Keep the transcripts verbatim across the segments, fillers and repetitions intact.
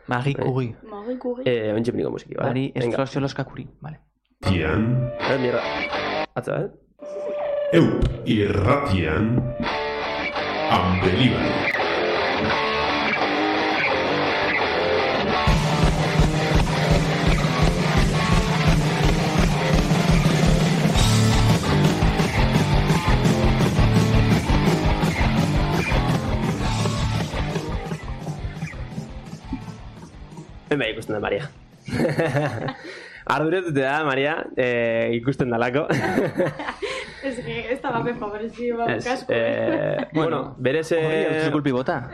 Marie Curie. Marie Curie. Eh, ontxe piniko musiki, bale? Marie Estrosioloska Curie, vale. Tian. Eh, mierda. Atza, eh? Eup irratian. Unbelievable. Hemen ikusten da, Maria. Arduretute da, Maria, eh, ikusten dalako. Ez que ez da bapen favorezio bat Ez, kasko. eh, bueno, berez... Hori, kulpi bota.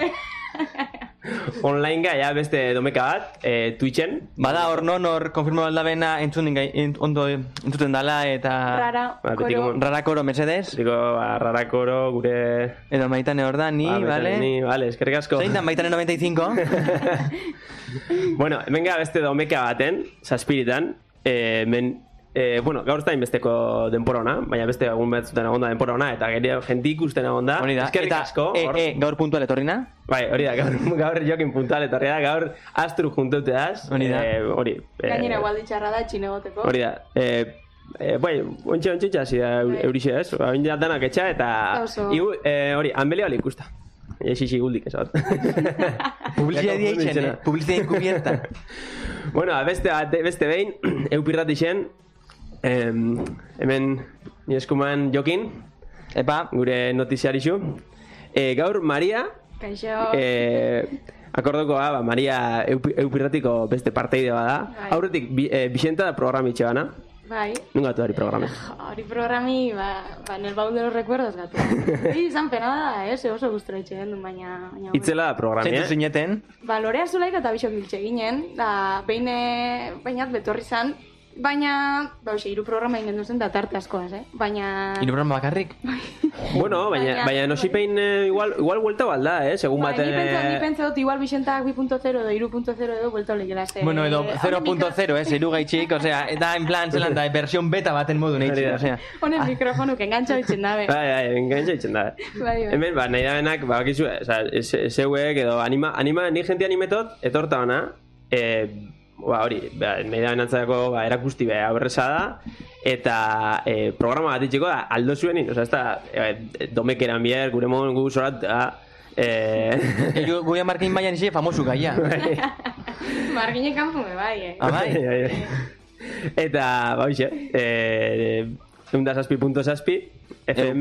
Online gaia beste domeka bat, eh, Twitchen. Bada hor non hor konfirmo aldabena entzun ingai, ent, ondo entzuten dala eta... Rara, Ba, koro. betiko, Rara koro, mesedez. Digo, ba, Rarakoro, gure... Edo maitane hor da, ni, Ba, vale? Ni, vale, eskerrik asko. Zein da maitane noventa y cinco? Bueno, hemen gara beste domeka baten, zazpiritan, eh, men, eh, bueno, gaur zain besteko denpora ona, baina beste egun betzuten egonda denpora ona, eta gero jenti ikusten egonda, Hori da, eskerrik eta asko. e, hor. e, gaur puntual etorrina. Bai, hori da, gaur, gaur jokin puntual etorri da, gaur astru junteuteaz. Hori da. Eh, hori. eh, Gainera gualdi txarra da txinegoteko. Hori da. Eh, eh, bai, ontxe ontxe txasi da Bai. eurixe ez. Hain danak etxa eta... Oso. Igu, eh, hori, hanbelea hori ikusta. Eixixi guldik ez hor. Publizitate eitzen, eh? Publizitate encubierta. Bueno, beste, beste behin, eupirratixen, em, hemen ni eskuman jokin, Epa, gure notiziarixu. E, gaur, Maria, Kaixo. e, akordokoa, ba, Maria eup, eupirratiko beste parteide bada. Bai. Aurretik, bi, e, Bixenta da programitxe bana. Bai. Nunga tu dari programe. Hori programi, ba, ba, en el baúl de los recuerdos gatu. Ui, izan pena da, eh, ze oso gustura itxegen du, baina... baina Itzela da programe, zeintu eh? zineten. Ba, Lorea Zulaik eta bisok biltxe ginen, da, behin, bainat betorri zan, baina, ba, hoxe, hiru programa ingen duzen, da tarte askoaz, eh? Baina... Hiru programa bakarrik. Bueno, baina, Baina- baina nosipein eh, igual, igual vuelta balda, eh? Segun Ba, baten... ni pentsa, ni eh, pentsa dut, igual Bixentak bi punto zero edo hiru punto zero edo buelta olegela, ze... Bueno, edo zero punto zero, eh, zeru gaitxik, osea, eta en plan zelan da, versión beta baten modu Hori neitxik, da. osea. Honen mikrofonuk engantza bitzen dabe. Bai, bai, engaintza itzen da. Bai, bai. Hemen, ba, nahi da benak, ba, bakizu, oza, zeuek edo anima, anima, ni gente animetot, etorta ona, eh, ba, hori, ba, nahi da benantzako, ba, erakusti beha aurreza da, eta eh, programa bat itxiko da, aldo zuenin, oza, ez da, eh, domekeran bier, gure modun gu zorat, da, eh... Ego, gure markein baian izi famosu gaia. Margine kanpo me bai, eh? Ah, bai? Bai, bai. Eta, ba, hoxe, eh, eunda saspi punto saspi, F M.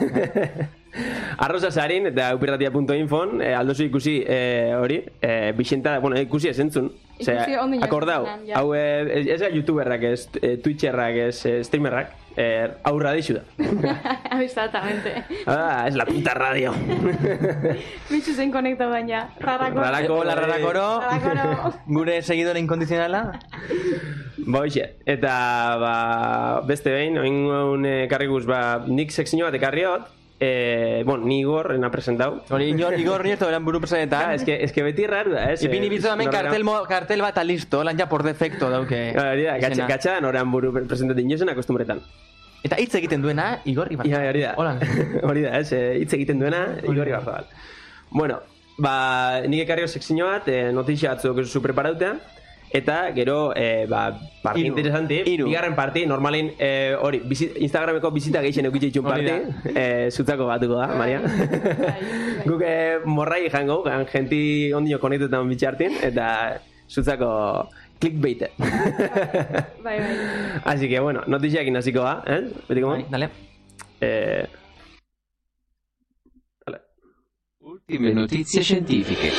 Arroza zarin, eta eupirratia punto infon, eh, aldozu ikusi eh, hori, eh, Bixenta, bueno, ikusi esentzun. Ikusi ondo inoiz akordau, zelan, ja. hau eh, ez da youtuberrak, ez eh, twitcherrak, ez eh, streamerrak, eh, aurra dixu da. Exactamente. Ah, es la puta radio. Mitxu zen konekta baina. Rarako. Rarako. Hola, Rarakoro. Rarakoro. Gure seguidore inkondizionala. Ba, hoxe, eta ba, beste behin, oin eh, karriguz, ba, nik sekzio bat ekarriot, eh, bueno, ni Igor, ena presentau. Hori, Igor, Igor Nieto eran buru Ah, presenetan. es que, es que beti raro da, ez? Ipini bizo hemen kartel, mo- kartel bat alisto, lan ja por defecto dauke. Hori da, izena. gatxa noran buru presentatzen inozen akostumbretan. Eta hitz egiten duena, Igor Ibarzabal. Ja, hori da. Hola. Hori da, ez, eh, hitz egiten duena, Igor Ibarzabal. Bueno, ba, nik ekarrio sekzio bat, eh, notizia batzuk zu preparautea, eta gero, eh, ba, parti Hiru. interesanti, Hiru. bigarren parti, normalin, eh, hori, bizi, Instagrameko bizita gehixen eukitxe itxun Hori parti, eh, zutzako batuko da, Maria. bai. Guk eh, morrai jango, gan genti ondino konektetan bitxartin, eta zutzako clickbait. Bai, bai. Así que, bueno, notiziak inaziko da, eh? Betiko Bai, dale. Eh... Dale. Ultime notizie scientifiche.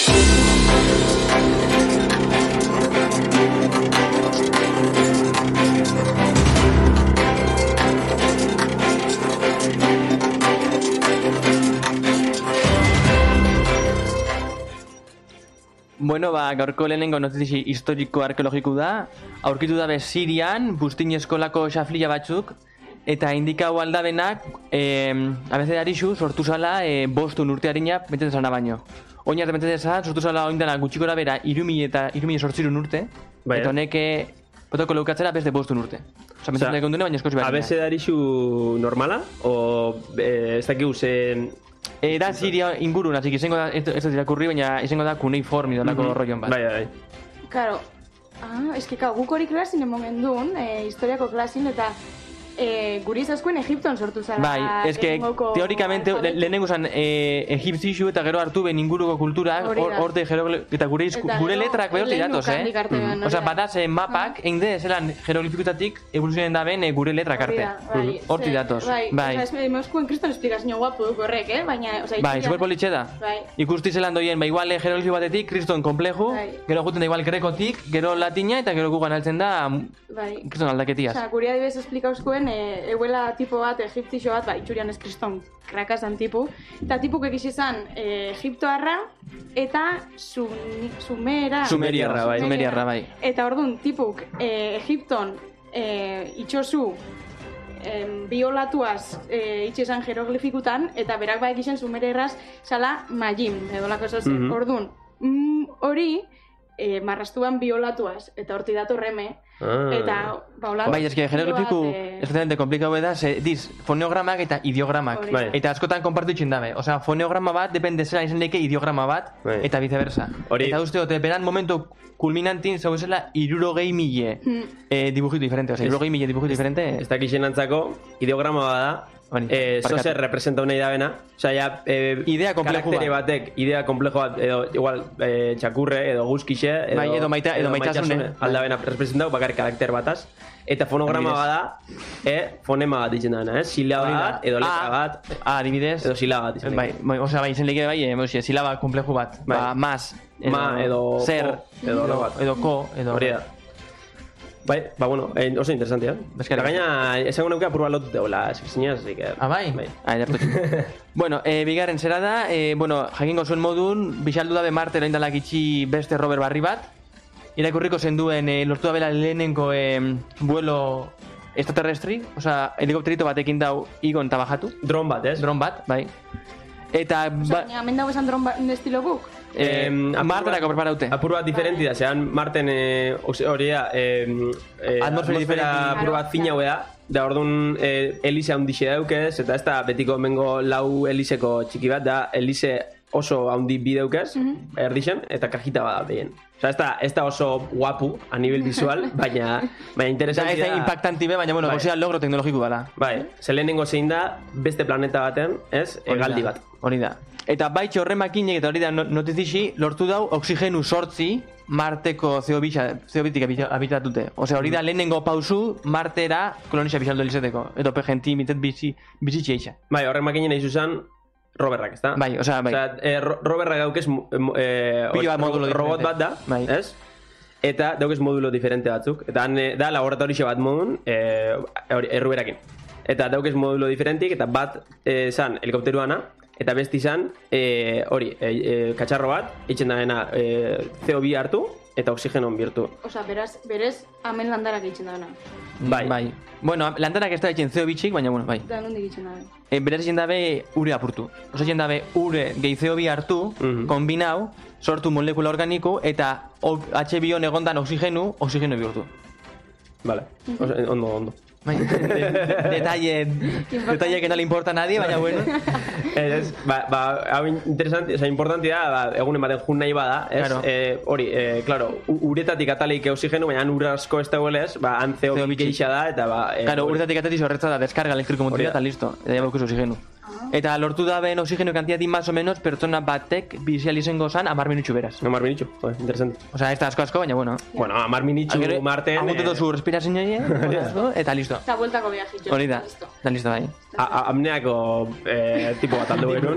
Bueno, ba, gaurko lehenengo notizi historiko arkeologiku da. Aurkitu dabe Sirian, bustin eskolako xaflila batzuk, eta indikau aldabenak, eh, abezedarizu sortu zala eh, bostun urtearina bentetzen zana baino. Oin arte bentetzen zan, sortu zala oindana gutxikora bera irumi eta irumi sortzirun urte, Bai, eta eh? honek protokolo ukatzera beste bostun urte. Osa, bentetzen dune, baina eskozi behar. Abezedarizu normala, o eh, ez dakigu ze Era Siria ingurun, así que izango da, ez ez irakurri, baina izango da cuneiforme dolako Mhm. rolloan bat. Bai, bai. Claro. Ah, eski, kau, guk hori klasin emomen duen, eh, historiako klasin, eta eh, guri izazkoen Egipton sortu zara. Bai, eske lehenengoko teorikamente le- alfabeto. lehenengo zan eh, egipzixu eta gero hartu ben inguruko kulturak, Hori hor da. horte jeroglif- eta gure izku, Eta gure gero, letrak behor lehen datoz, eh? ukandik arte ben, hori Osea, da. badaz eh, mapak, egin de, zelan jeroglifikotatik evoluzionen da ben eh, gure letrak Hori arte. da, bai. Horti Ze- datoz, Bai, bai. Osea, ez mozkuen kriston esplikazio guapo duk horrek, eh? Baina, osea, Bai, itxuria- super politxe da. Bai. Ikusti zelan doien, ba, igual eh, jeroglifo batetik, kriston kompleju, Bai. gero juten da igual grekotik, gero latina, eta gero gugan altzen da, Bai. kriston aldaketiaz. Osea, guri adibidez esplikauzkoen, e, euela tipo bat, egiptixo bat, ba, itxurian ez kriston krakasan tipu, eta tipuk egiz izan e, egiptoarra eta sun, sumera. Sumeriarra, bai. Sumeriarra, bai. Eta orduan, tipuk e, Egipton e, itxosu em, biolatuaz e, itxesan jeroglifikutan, eta berak ba egisen sumererraz sala magim, edo lako zozen. Mhm. Orduan, mm, hori e, marrastuan biolatuaz, eta horti datorreme, Ah. eta, ba, hola... Bai, eske jeroglifiku eh, especialmente komplikau da, ze diz, foneogramak eta ideogramak. Hori. Bai. Eta askotan konpartitzen dabe. Osea, foneograma bat depende zela izan leke ideograma bat, Bai. eta viceversa. Hori- Eta uste dute, beran momento kulminantin zeu zela irurogei mile Mm. eh, dibujitu diferente. Osea, irurogei mile dibujitu diferente. Ez dakixen antzako, ideograma bada, Hori, eh, barkatu. zozer representa nahi da bena. Osea, ja, eh, Idea kompleju karaktere bat. batek, idea komplejo bat, edo igual eh, txakurre, edo guzkixe, edo, Bai, edo maita- edo maitasune. aldabena representau, bakarrik karakter bataz. Eta fonograma Adibidez. bada, eh, fonema bat ditzen dana, eh? Silaba Hori da. bat, edo letra A, bat, A, adibidez. edo silaba bat ditzen. Bai, bai, osea, bai, izen leke bai, eh, mosie, silaba kompleju bat. Bai. Ba, mas, Ma, edo zer, ko, edo lo bat. edo ko, edo... Hori da. Bai, ba, bueno, eh, oso interesantia. Eh? Eskerrik Eta gaina, esango neuke apurua lot deula, zinez, así que... Ah, bai? Bai. Ah, edertu. Bueno, eh, bigarren zera da, eh, bueno, jakingo zuen modun, bisaldu dabe Marte oraindalak itxi beste rover barri bat, irakurriko zenduen eh, lortu dabela lehenengo eh, vuelo extraterrestri, osea, helikopterito batekin dau igon eta bajatu, Dron bat, ez? dron bat, bai. Eta, Osea, ba, baina, hemen dago esan dron ba- estilo guk? eh, apur Marterako bat- preparaute. Apur bat diferenti da, zean Marten eh, oxe- hori da, eh, eh, Atmosfera diferenti. apur bat fina da, da orduan eh, elize handixe daukez, eta ez da betiko mengo lau elizeko txiki bat, da elize oso handi bi daukez, erdixen, eta kajita bada behien. Osa, ez da, ez da oso guapu a nivel visual, baina, baina Eta interesanti ez da da... impactanti be, baina, bueno, Bai. gozea logro teknologiku bala. Bai, ze lehenengo zein da, beste planeta baten, ez, Hori egaldi da, bat. Hori da. Eta baitxe horren makinek, eta hori da no- notizixi, lortu dau oksigenu sortzi Marteko C O bitik abitatute. Osea, hori da lehenengo pausu Martera kolonizia bizaldo elizeteko. Edo pe genti mitet bizi, bizitxe eixa. Bai, horren makinen nahi zuzan, roberrak, ez da? Bai, osea, bai. Osea, eh, ro- roberrak daukez mo- eh, Pilo bat ro- modulo robot diferente. bat da, Bai. ez? Eta daukez modulo diferente batzuk. Eta han, eh, da laboratorixe bat modun, eh, hori, erruberakin. Eta daukez modulo diferentik, eta bat eh, zan helikopteruana, eta besti zan eh, hori, eh, eh, katxarro bat, itxen da dena eh, C O bi hartu, eta oxigenon birtu. Osea, beraz, berez, hemen landarak egiten dauna. Bai. Bai. Bueno, lantarak ez da etxen C O bitxik, baina, bueno, bai. Da, nondik egiten dauna. E, beraz egin dabe ure apurtu. Osa egin dabe ure gehi C O bi hartu, Mhm. kombinau, sortu molekula organiko, eta o- H bi O egondan oxigenu, oxigenu bihurtu. Vale, Oso, ondo, ondo. Bai, detalle, detalle que no le importa a nadie, baina bueno. Ez, ba, ba, hau interesanti, oza, importanti da, ba, egunen baten jun nahi bada, ez? Claro. Eh, hori, eh, claro, u- uretatik atalik oxigenu, baina han ur asko ez dagoelez, ba, han C O C O bi bi geixa da, eta ba... Eh, Claro, hori. urtatik atatiz horretza da, deskarga elektriko Hori motoria, da. eta listo. Eta jabaukuz oxigenu. Eta lortu da ben oxigenu kantiati más o menos pertsona batek bizial izango zan amar minutxu beraz. Amar minitxu, joder, interesante. Osea, ez da asko asko, baina bueno. Bueno, amar minitxu Agero, Marten... aguteto eh, zu respirazio eta listo. Eta bueltako viajitxo. Hori da, Listo. da listo bai. a- a- Amneako eh, tipo bat aldo genuen.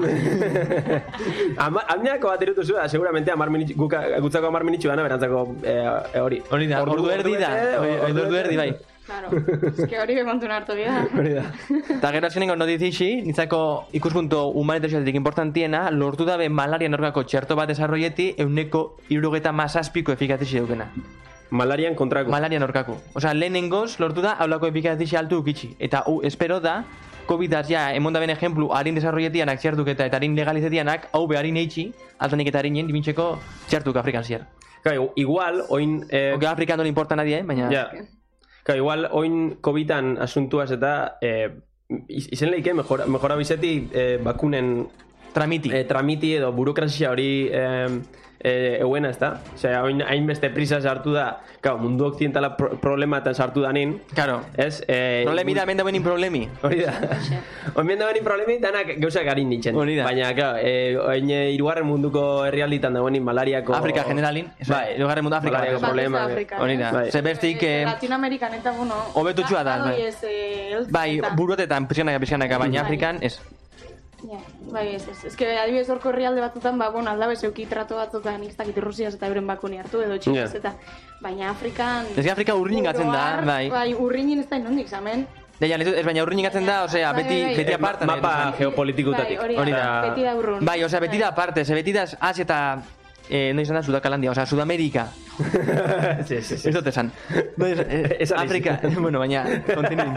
Ama- Amneako bat erutu zuen, seguramente amar minitxu, guka- gutzako amar minitxu dana, berantzako eh, hori. Hori da, ordu erdi da, bete, oi- ordu erdi bai. Claro, es que hori bekontun hartu bida. Hori da. Eta gero azkenengo notizixi, nitzako ikuspunto humanitariatik importantiena, lortu dabe malaria norgako txerto bat desarrolleti euneko irurogeta mazazpiko efikatixi daukena. Malarian kontrako. Malaria norkaku. Osea, lehenengoz lortu da haulako efikatixi altu ukitxi. Eta u, espero da, COVID-az ja, emon da ben ejemplu, harin desarrolletianak txertuketa eta harin legalizetianak, hau beharin eitxi, altanik eta harinen, dibintxeko txertuk Afrikan zier. Claro, igual, oin... Eh, Oke, Afrikan no le importa a nadie, eh, baina... Ja. Claro, igual, oin COVID-an asuntuaz eta eh, iz- izen lehike mejora, mejora bizeti eh, bakunen Tramiti. eh, tramiti edo burokrazia hori eh, eh, euena, ez da? Osea, hain, hainbeste prisa sartu da, claro, mundu occidentala pro problematan sartu danin. Claro. Ez? Eh, Problemi da, hemen dagoenin problemi. Hori da. Hemen dagoenin problemi, danak gauzak harin nintzen. Hori da. Baina, claro, eh, oin hirugarren munduko herrialditan dagoenin malariako... Afrika generalin. Bai. Hirugarren mundu Afrika. Malariako Bat ez da problema. Afrikan, Hori da. Bai. Ze bestik... Eh, eh, Latinoamerikan eta, bueno... Hobetutxua da, adoi bai. ez, eh, heltzen Bai, eta- buruetetan, pixkanaka, pixkanaka, baina Bai. Afrikan, ez. Ja, bai, ez, ez. Ez que adibidez horko herrialde batzutan, ba, bueno, aldabe zeuki trato batzutan, nik ez dakit Rusiaz eta euren bakuni hartu edo txinez Ja. eta... Baina Afrikan... Ez que Afrika urrinin gatzen da, oro har, bai. Bai, urrinin ez da inondik, zamen. Deia, ez baina urrinin gatzen da, osea, Bai, beti, bai, bai. beti Eh, ma- apartan. mapa eh, geopolitikutatik. Bai, hori Hori da, da. beti da urrun. Bai, osea, beti da aparte, ze beti da Asia eta... Eh, no izan da Sudakalandia, osea, Sudamerika. sí, sí, sí. Ez dut esan. No, ez, eh, Esan Afrika, izan. bueno, baina, kontinuin.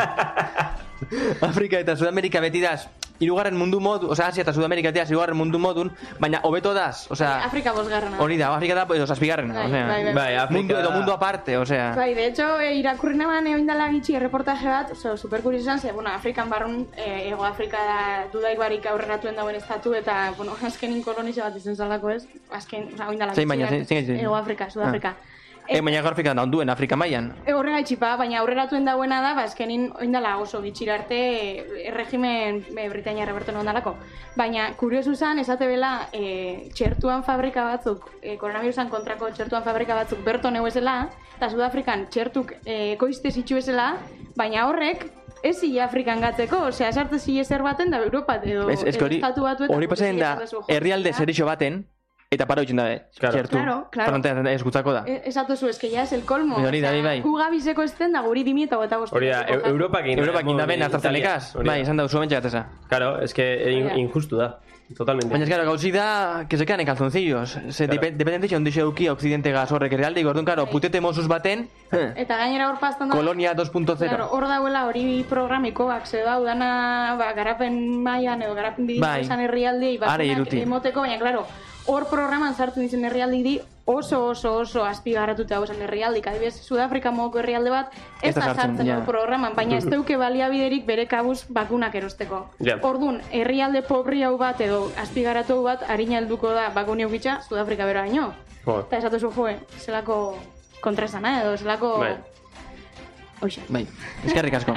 Afrika eta Sudamerika beti daz, hirugarren mundu modu, osea, Asia eta Sudamerika beti daz, hirugarren mundu modun, baina hobeto daz, osea, Afrika bosgarrena. hori da, Afrika da, edo zazpigarrena, Bai, osea, bai, bai. Bai, Afrika... mundu edo mundu aparte, osea. Bai, de hecho, e, irakurri naban egin dela gitxi erreportaje bat, oso, superkurioso izan, ze, bueno, Afrikan barrun, e, Ego Afrika da dudaik barik aurreratuen dauen estatu, eta, bueno, azkenin kolonizia bat izan zalako ez, azken, oza, oin dela Zein baina, zein- zein- zein- Ego Afrika, Sudafrika. Eh, baina Afrika da onduen, Afrika mailan. E, horrega itxipa, baina aurreratuen dauena da, ba, azkenin oin dela oso gitxira arte e, erregimen e, Britainia rebertu non dalako. Baina, kuriosu zan, esate bela, e, txertuan fabrika batzuk, e, koronavirusan kontrako txertuan fabrika batzuk berton euezela, eta Sudafrikan txertuk e, koizte zitxu ezela, baina horrek, ez zile Afrikan gatzeko, osea, sartu zile zer baten da Europa edo, Ez, ez edo hori, estatu batuetan. hori pasatzen da, herrialde zerixo baten, eta para utxin da, Claro. txertu. Claro, claro. Frontean ez gutzako da. E, esatu zu, eske ja es el colmo. Bai, hori da, bai, bai. Gu gabizeko ezten da guri dimi eta gota bost. Hori da, Eu- Europakin... Europak indaben hartzatzenekaz, bai, esan da, usu bentsakateza. Claro, es que in, Hori da. injustu da. Totalmente. Baina, claro, gauzi da, que se quedan en calzoncillos. Se Claro. claro. Dependente ondixo euki Occidente gaz horrek errealde, gordun, claro, Bai. putete mozuz baten, eh, Eta gainera hor pastan da... Kolonia dos punto cero. Claro, hor dauela hori programikoak, ze da, udana, ba, garapen mailan edo garapen bidin Bai. izan herrialdei, Are bakunak iruti. emoteko, baina, claro, hor programan sartzen dizen herrialdi di oso oso oso azpigarratuta hausen herrialdik. Adibidez, Sudafrika modoko herrialde bat ez Ez da da sartzen, sartzen ja. hor programan, baina ez deuke baliabiderik bere kabuz bakunak erosteko. Ja. Ordun, herrialde pobri hau bat edo azpigaratu hau bat harina helduko da bakuni ukitza Sudafrika bera baino. Jo. Eta esatu zu, joe, zelako kontraesana edo zelako... Bai. Hoxe. Bai, eskerrik asko.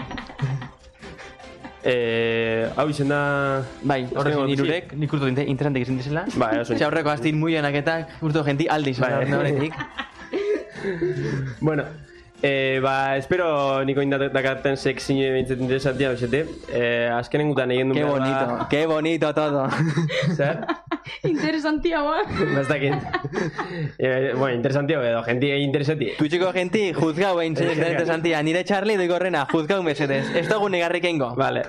Eh, hau izen da... Bai, horrek Azkenengo nirurek, nik urtu inte, interesantek izin dizela. Bai, oso. Ze aurreko astin muionak eta urtu genti aldiz. Bai. Horretik. Bueno, eh, ba, espero niko indakaten sekzine bintzet interesantia bezete. Eh, azkenen gutan egin duen Qué bonito, qué bonito todo. Zer? Interesantiagoa. Bastakit. eh, bueno, interesantia edo, jenti interesanti. Twitcheko genti, juzgau egin zen interesantia. Nire Charlie doiko horrena, juzgau mesedez. Ez dugu negarrik eingo. Vale.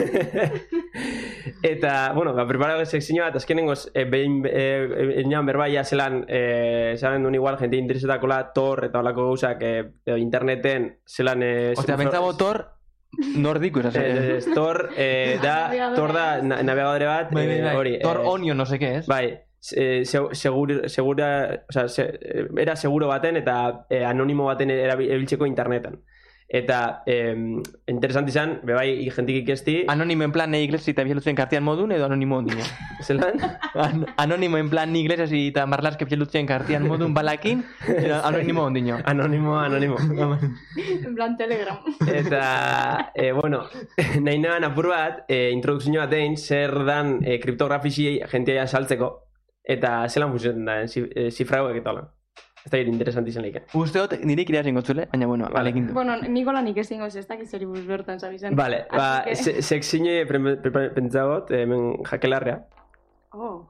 Eta, bueno, ba, preparado sekzio bat, azkenengoz, e, behin, e, e, berbaia zelan, e, zelan duen igual, jente interesetakola, Tor eta olako gauzak, e, edo interneten, zelan... E, Ostia, pentsabo Tor, nordiku esaz. Eh, eh, Tor, eh, da, Navegadore. Tor da na- navegadore bat, Bai, bai, eh, bai. hori. Tor eh, Onion, no sé qué es. Bai, eh, se- segur, segura, o sea, se, era seguro baten eta eh, anonimo baten erabi- erabiltzeko internetan. Eta eh, interesanti izan, bebai jentik ikesti, Anonimo en plan iglesi eta bizelutzen kartian modun edo anonimo ondino. zelan? An anonimo en plan iglesi eta marlaske bizelutzen kartian modun balakin edo anonimo ondino. Anonimo, anonimo. En plan Telegram. Eta, eh, bueno, nahi nahan apur bat, eh, introdukzio bat egin, zer dan eh, kriptografisi jentia saltzeko, eta zelan funtzionatzen da, eh, zifrauek eta hola. Ez da gire interesanti zen leiken. Uste dut nire ikirea zingotzule, baina bueno, Vale. balekin du. Bueno, Nikola nik ezingo ez dakit zeri buruz bertan, zabizen. Vale, ba, se- sekzine pentsagot, hemen jakelarrea. Oh.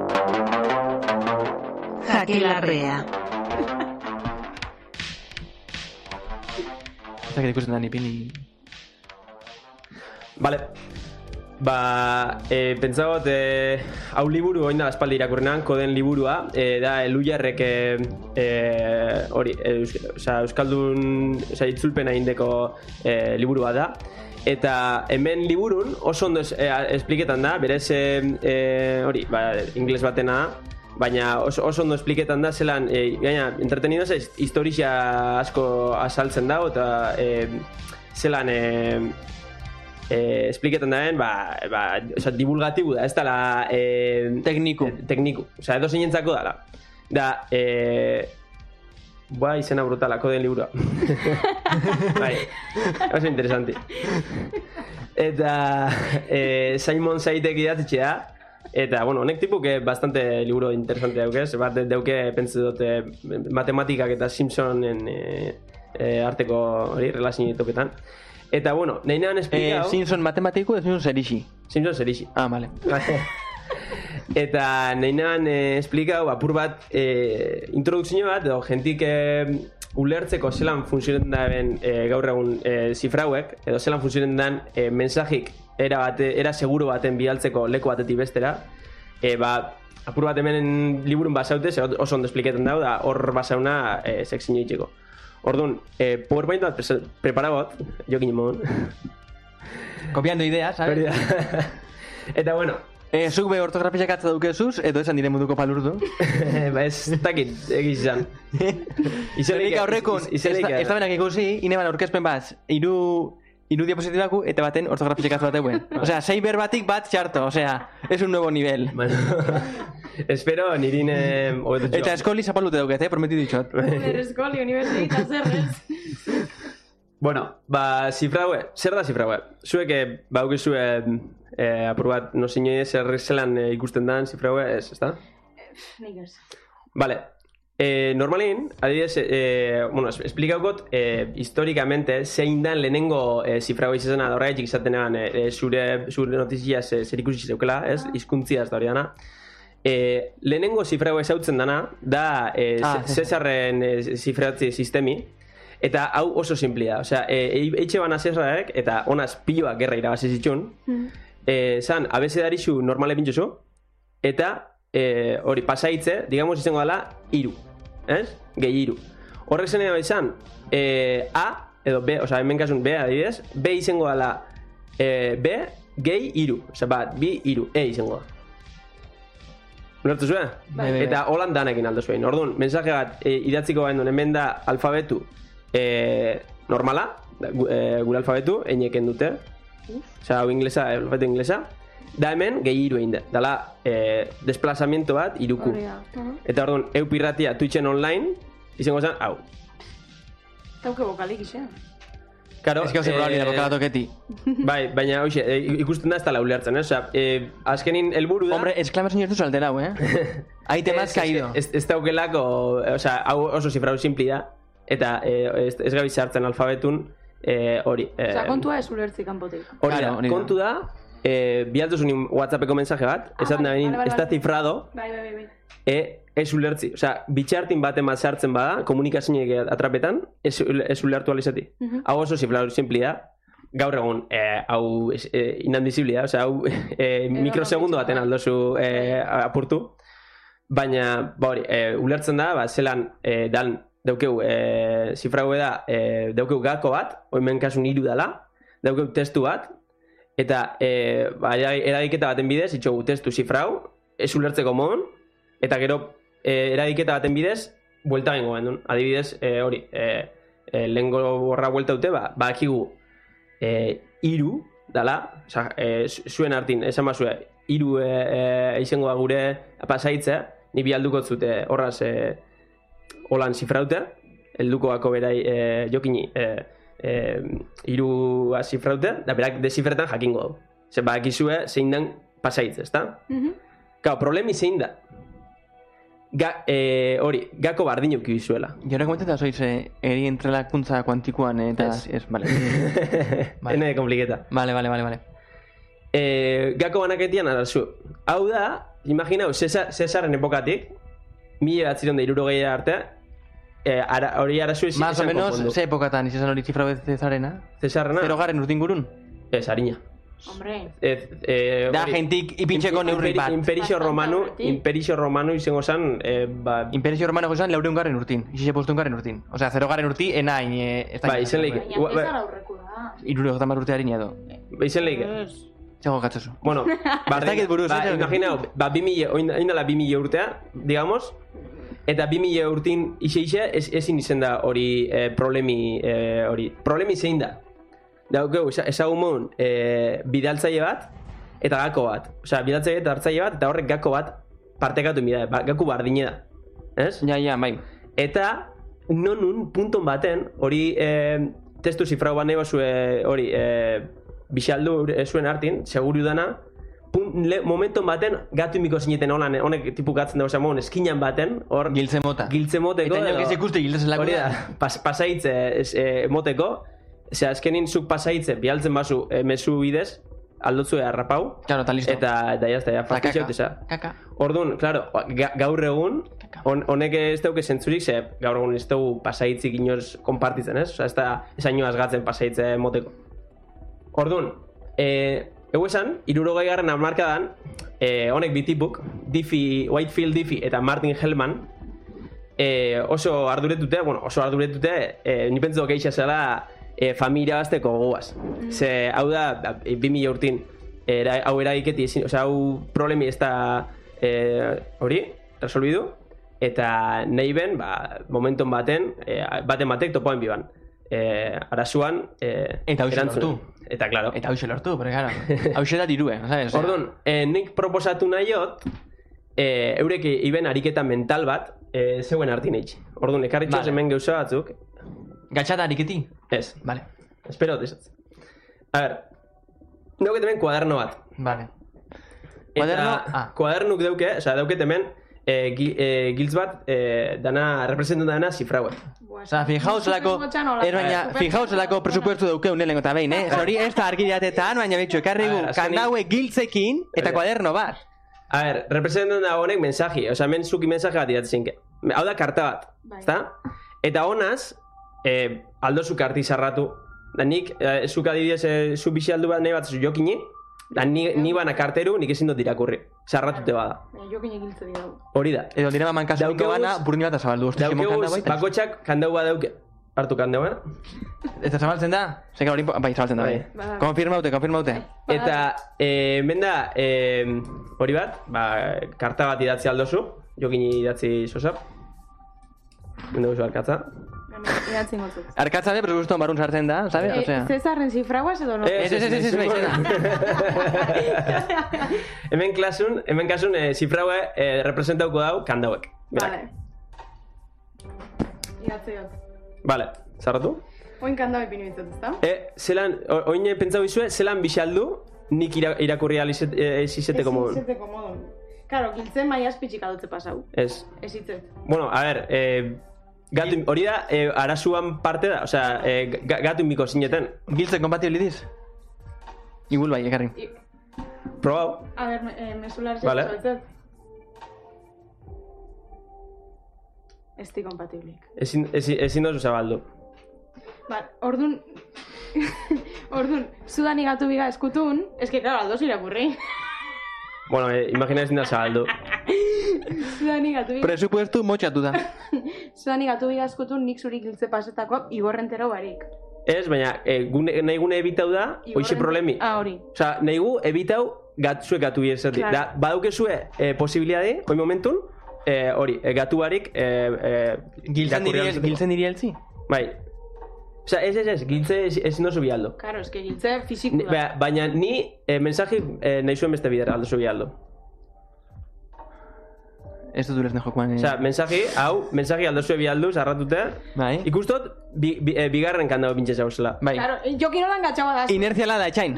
Jakelarrea. Ez dakit ikusten da nipini. Vale. Ba, e, pentsagot, e, hau liburu oin da aspaldi irakurrenan, koden liburua, e, da Elujarrek e, e, hori, e, eus, oza, Euskaldun, oza, itzulpena indeko e, liburua da. Eta hemen liburun oso ondo es, e, espliketan da, berez e, e, hori, ba, ingles batena da, baina oso, oso ondo espliketan da, zelan, e, gaina, entretenido ez, historia asko azaltzen da, eta e, zelan, e, eh, espliketan daen, ba, ba, oza, divulgatibu da, ez dala... Eh, Tekniku. eh, tekniku, oza, edo zeinentzako dala. Da, eh, Ba, izena brutalako den liburua. Bai, oso interesanti. Eta eh, Simon Saitek idatzitxe da. Eta, bueno, honek tipuk bastante liburu interesante daukez. Bat dauke, pentsu dute, matematikak eta Simpsonen eh, eh, arteko hori, relazio toketan. Eta, bueno, nahi nahan esplikau... Eh, Simpson matematiku edo Simpson serixi? Simpson serixi. Ah, vale. Eta nahi nahan eh, esplikau, apur bat, eh, introdukzio bat, edo jentik eh, ulertzeko zelan funtzionetan daben eh, gaur egun eh, zifrauek, edo zelan funtzionetan den eh, mensajik era, bate, era seguro baten bidaltzeko leku batetik bestera, eh, ba, apur bat hemen liburun basaute, ze oso ondo espliketan dago, da hor basauna eh, sekzio itxeko. Orduan, eh, PowerPoint bat preparagot, jokin imon. Copiando ideas, ¿sabes? Eta bueno, Eh, zuk be ortografiak atza dukezuz, edo esan dire munduko palurdu. Ba ez dakit, egiz izan. Nik aurrekon, ez da benak ikusi, ineban aurkezpen bat, iru, iru diapositibaku, eta baten ortografiak atza bateuen. Osea, sei berbatik bat txarto, osea, es un nuevo nivel. Bueno, espero nirine... Eta eskoli zapalute dauket, eh, prometidu ditxot. Eskoli, universita, zerrez. Bueno, ba, zifraue, zer da zifraue? Zueke, ba, ukizue... Eh, apur bat, no zinoi zer zelan eh, ikusten dan zifraue, ez, ez da? Nik ez. Vale, eh, normalin, adibidez, eh, bueno, esplikaukot, eh, historikamente, zein dan lehenengo eh, zifraue izan da horregatik izaten egan, eh, zure, zure notiziaz eh, zer ikusi zeukela, ez, izkuntziaz da hori dana. Eh, lehenengo zifraue zautzen dana, da eh, ah, Cesarren eh, zifratzi sistemi, eta hau oso simplia, osea, eh, eitxe bana Cesarrek, eta honaz piloak gerra irabazi zitxun, mm. Eh, zan, abezedarixu normale pintxozu, eta eh, hori pasaitze, digamos, izango dela iru, ez? Gehi iru. Horrek zen edo izan, eh, A, edo B, oza, hemen kasun B adibidez, B izango dela eh, B, gehi iru, oza, bat, bi, iru, E izango da. Ulertu zuen? Bai. Eta holan danekin aldo zuen. Orduan, mensaje bat eh, idatziko baino hemen da alfabetu eh, normala, eh, gure alfabetu, eineken dute, osea, hau inglesa, alfabetu inglesa, da hemen gehi iru egin da. Dala, eh, desplazamiento bat, iruku. Eta orduan, eu pirratia Twitchen online, izango zen, hau. Tauke bokalik izan. Claro, es que hau probabli da bokala toketi. Bai, baina, hoxe, eh, ikusten da ez tala ulertzen, eh? Osea, eh, azkenin helburu da... Hombre, exclamación ez du salterau, eh? Ahí te más caído. Ez, ez daukelako, osea, hau oso zifrau simpli da, eta eh, ez, ez gabiz hartzen alfabetun, hori. Eh, Osa, kontua ez ulertzi kanpotik. Hori da, claro, kontu da, eh, bialtuzun WhatsAppeko mensaje bat, ah, esaten da benin, ez da zifrado, bai, bai, bai, bai. E, ez ulertzi. Osea, bitxartin baten bat sartzen bada, komunikazioek atrapetan, ez, ez ulertu alizati. Uh -huh. Hau oso zifrado simpli da, gaur egun, eh, hau eh, inandizibli da, osea, hau eh, mikrosegundo baten aldozu eh, apurtu, baina, ba hori, eh, ulertzen da, ba, zelan eh, dan, daukeu, e, zifraue da, e, daukeu gako bat, oimen kasun hiru dala, daukeu testu bat, eta e, ba, eragiketa baten bidez, itxogu testu zifrau, ez ulertzeko modun, eta gero e, eragiketa baten bidez, buelta gengo gendun. Adibidez, e, hori, e, e, lehenko borra buelta dute, ba, ba akigu e, iru dala, oza, e, zuen hartin, esan bazue, iru e, e, izango da gure pasaitzea, ni bi aldukot zute horraz, e, holan zifraute, helduko bako berai e, jokini e, e, irua zifraute, da berak desifretan jakingo du. Zer bakizue zein den pasaitze, ezta? Mm-hmm. Gau, problemi zein da. Ga, e, hori, gako bardin euki bizuela. Jora komentetan soiz, eh, eri entrelakuntza kuantikuan, eta... Es, es vale. Vale. Ene kompliketa. Vale, vale, vale, vale. E, gako banaketian arazu. Hau da, imaginau, Cesarren epokatik, mila batziron da irurogei arte, eh, ara, hori arazu esan konpondu. Más o menos, ze epokatan izan hori zifra bez Cesarrena? Cesarrena? Zero garen urtin gurun? Ez, harina. Hombre. Ez, eh, da, gentik ipintxeko neurri bat. Imperixo romanu, imperixo romanu izango zan, eh, ba... Imperixo romanu gozan leureun garen urtin, izize postun garen urtin. Osea, zero garen urti, enain... Eh, ba, izen leike. Baina, ez ara aurreku da. Irurego eta marrute harina edo. Ba, izen leike. Txago gatzosu. Bueno, bardin, ba, imaginau, ba, bimile, oindala bimile urtea, digamos, eta bimile urtin ixe ixe, ezin izen da hori eh, problemi, eh, hori, problemi zein da. daukeu, ezagumun e, bidaltzaile bat, eta gako bat. Osea, bidaltzaile eta hartzaile bat, eta horrek gako bat partekatu mira, ba, gaku bardine da. Ez? Ja, ja, bai. Eta, nonun, punton baten, hori e, testu zifrau bat nahi bazue, hori, e, bixaldu zuen hartin, seguru dana, Pun, le, momenton baten gatu imiko zineten holan, honek tipu gatzen dago zamon, eskinan baten, hor... Giltze mota. Giltze moteko. Eta nioke ez ikuste giltze zelako da. Pas, pasaitze es, e, moteko, ose, azkenin zuk pasaitze, bialtzen bazu e, mesu bidez, aldotzu harrapau. Claro, eta listo. Eta, eta jazta, ja, fakitxeut eza. Kaka. Orduan, claro, ga, gaur egun, on, honek ez dauke zentzurik, ze gaur egun ez dugu pasaitzik inoz konpartitzen, ez? Osa, ez da, ez haino azgatzen pasaitze moteko. Orduan, eh... Ego esan, irurogei garren hamarkadan, eh, honek bitipuk, Diffie, Whitefield Diffie eta Martin Hellman, eh, oso arduretute, bueno, oso arduretute, eh, ni pentsu geixa zela eh, familia bazteko gogoaz. Mm. Ze, hau da, bi mila urtin, era, hau eragiketi, oza, hau problemi ez da hori, eh, resolbidu, eta nahi ben, ba, momenton baten, eh, baten batek topoen biban. Eh, arazuan, eh, eta hau lortu. Eta, claro. Eta hau lortu, pero claro. Hau da dirue, ¿sabes? Orduan, eh, nik proposatu nahiot, eh, eurek iben ariketa mental bat, eh, zeuen hartin eitx. Orduan, ekarritxoz vale. Hemen gauza batzuk. Gatxata ariketi? Ez. Vale. Espero, desatz. A ver, dauket hemen kuaderno bat. Vale. Kuaderno? Ah. Kuadernuk dauke, oza, dauket hemen, eh, gil, eh, giltz bat, eh, dana, representan dana zifrauet. Osa, fijaos zelako, er baina, fijaos zelako presupuestu daukeu nilengo eta behin, eh? Hori ez da argidatetan, baina bitxu, ekarri gu, kandaue giltzekin eta kuaderno bat. A ver, representan da honek mensaji, oza, hemen zuki mensaje bat idatzinke. Hau da karta bat, ezta? Eta honaz, eh, aldo zu karti zarratu. Da nik, eh, zuk adibidez, eh, zu bixi aldu bat nahi bat zu jokini, da ni, ni bana karteru, nik ezin dut irakurri. Zarratute bada. Jokini giltze dira. Hori da. Edo dira maman kasu niko gana, burni bat azabaldu. Daukeuz, bakotxak kandau bat dauke. Hartu kandau, eh? Eta zabaltzen da? Zeka hori, bai, zabaltzen da, bai. Konfirmaute, konfirmaute. Eta, eh, menda, eh, hori bat, ba, karta bat idatzi aldozu, jokini idatzi sosap. Menda guzu arkatza. Idatzi ngotzuk. Arkatza be, pero gustu barun sartzen da, ¿sabes? Eh, o sea. Cesarren zifraguaz edo no? Ez, ez, ez, ez, ez, Hemen klasun, hemen kasun, eh, zifraue eh, representauko dau kandauek. Vale. Idatzi got. Vale, zarratu? Oin kandau ipinu ditzut, ezta? Eh, zelan, oin pentsau izue, zelan bixaldu nik ira, irakurri alizet, eh, ez izeteko modun. Ez izeteko modun. Claro, giltzen maia azpitxik adutze pasau. Ez. Ez itzet. Bueno, a ver, eh, gatu, hori da, eh, arazuan parte da, osea, eh, gatu inbiko zineten. Giltzen kompatibilidiz? Igual bai, ekarri. I... Probau. A ver, eh, mesular vale. Zoitzet. Ez di kompatiblik. Ezin, ezin, ezin dozu zabaldu. Ba, ordun... ordun, zudani gatu biga eskutun, eske, claro, aldo irakurri. Bueno, eh, imagina ezin da zabaldu. Zudani gatu biga... Presupuestu motxatu da. Zudani gatu biga eskutun nik zurik giltze pasetako igorrentero barik. Ez, baina, eh, gune, nahi gune ebitau da, hoxe problemi. Ah, hori. Osa, nahi gu ebitau gatzuek gatu bierzati. Claro. Da, badaukezue eh, posibilidade, hoi momentun, eh, hori, eh, gatu barik... Eh, eh, Giltzen diri eltzi? Bai. Osa, ez, ez, ez, giltze ezin dozu bialdo. Claro, eske giltze fiziku da. Ba, baina ni eh, mensaji eh, nahi zuen beste bidera aldo zu bialdo. Ez dut urez nejokoan. Osa, mensaji, hau, mensaji aldo zu bialdu, zarratute. Bai. Ikustot, bi, bi, eh, bigarren kandago pintxe zauzela. Bai. Claro, jokin holan gatxagoa da. Inerziala da, etxain.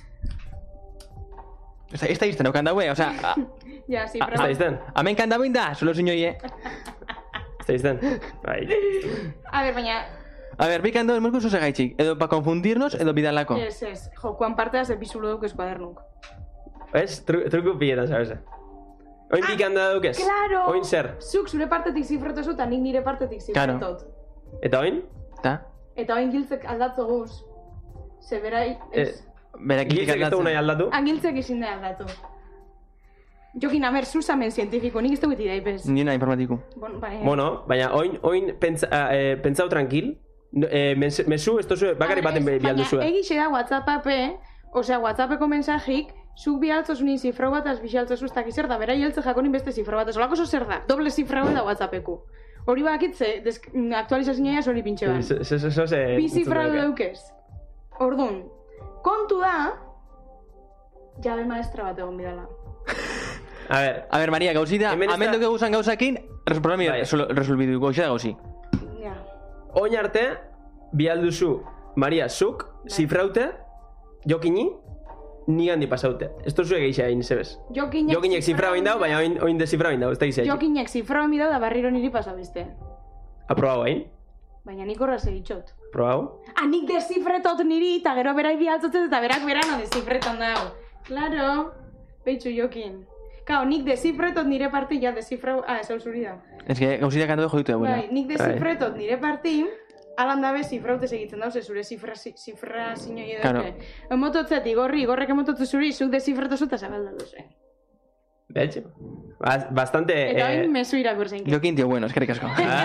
Ez da izten, hau kandaue, oza... Ja, sí, pero... Ez da izten? Hemen kandauin da, solo zinoi, eh? Ez da izten? Bai. A ver, baina... A ver, bi kandau elmorko zuzega gaitxik. Edo pa konfundirnos, edo bidalako. Ez, ez. Jokoan partea ze bizulo duk eskuadernuk. Ez, tru, truko piletan, sabes? Oin bi kandau dukez? Claro! Oin zer? Zuk zure partetik zifretozu eta nik nire partetik zifretot. Claro. Eta oin? Ta? Eta oin giltzek aldatzo guz. Ze berai... Ez... Eh, Giltzek ez dugu nahi aldatu? Angiltzek izin da aldatu. Jokin, amer, zuzamen zientifiko, nik ez dugu daipez. Ni nahi informatiku. Bon, bai, Bueno, baina oin, oin pentsa, eh, pentsau tranquil, eh, mesu, mesu ez tozu, bakari baten bialdu zuen. Baina egixe da WhatsAppape, osea, WhatsAppeko mensajik, zuk bialtzosun zifrau bat az bixaltzosu ez dakiz zer da, bera hieltze jakonin beste zifrau bat, solako zo zer da, doble zifrau da WhatsAppeko. Hori bakitze, aktualizazioa hori pintxe ban. Bi zifrau daukez. Ordun, kontu da, jabe maestra bat egon bidala. A ver, A ber, Maria, gauzi da, Hemen ez da- amendu gauzan gauzakin, res- problemi Bai. resolbidu, gauzi da gauzi. Ja. oin arte, bi alduzu, Maria, zuk, zifraute, jokini, ni handi pasaute. Esto zuek egizia egin zebez. Jokinek, Jokinek zifrau egin dau, baina oin, oin dezifrau egin dau, ez da egizia egin. Jokinek zifra hon bidau da barriro niri pasa beste. Aprobau egin, Baina nik horra segitxot. probau. Ah, nik dezifretot niri, eta gero berai bialtzotet, eta berak berano dezifretan dau. Claro, behitxu jokin. Kao, nik dezifretot nire parti, ja dezifrau... Ah, ez hau zuri da. Ez que gauzi da kanto de joditu Bai, da, nik dezifretot nire parti, alan dabe zifraute segitzen dauz, zure zifra, zifra zinoi edo. Claro. Emototzet, igorri, igorrek emototzu zuri, zuk dezifreto zuta zabalda duzen. Behatxe. Bastante... Eta eh, oin mesu irakurzen. Jokin, tío, bueno, eskerrik asko. ah.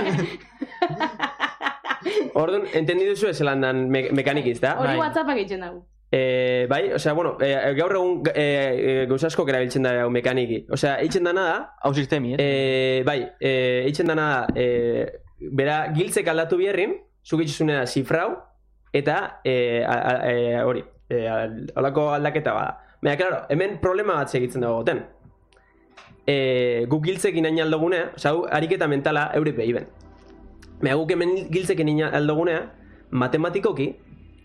Orduan, entendiduzu ez landan me mekanikiz, da? Hori Bai. WhatsAppak egiten dago. Eh, bai, osea, bueno, eh, gaur egun eh, gauz asko erabiltzen da hau mekaniki. Osea, eitzen dana da, Hau sistemi, eh? eh, bai, eh, eitzen dana da, eh, bera giltzek aldatu bierrin, zuk itxuzunea zifrau, eta eh, a, a, eh, hori, eh, al- holako aldaketa bada. Baina, claro, hemen problema bat segitzen dago goten. Eh, guk giltzekin hain aldogune, osea, hau ariketa mentala eure behiben. Baina, guk hemen giltzekin hain aldogunea, matematikoki,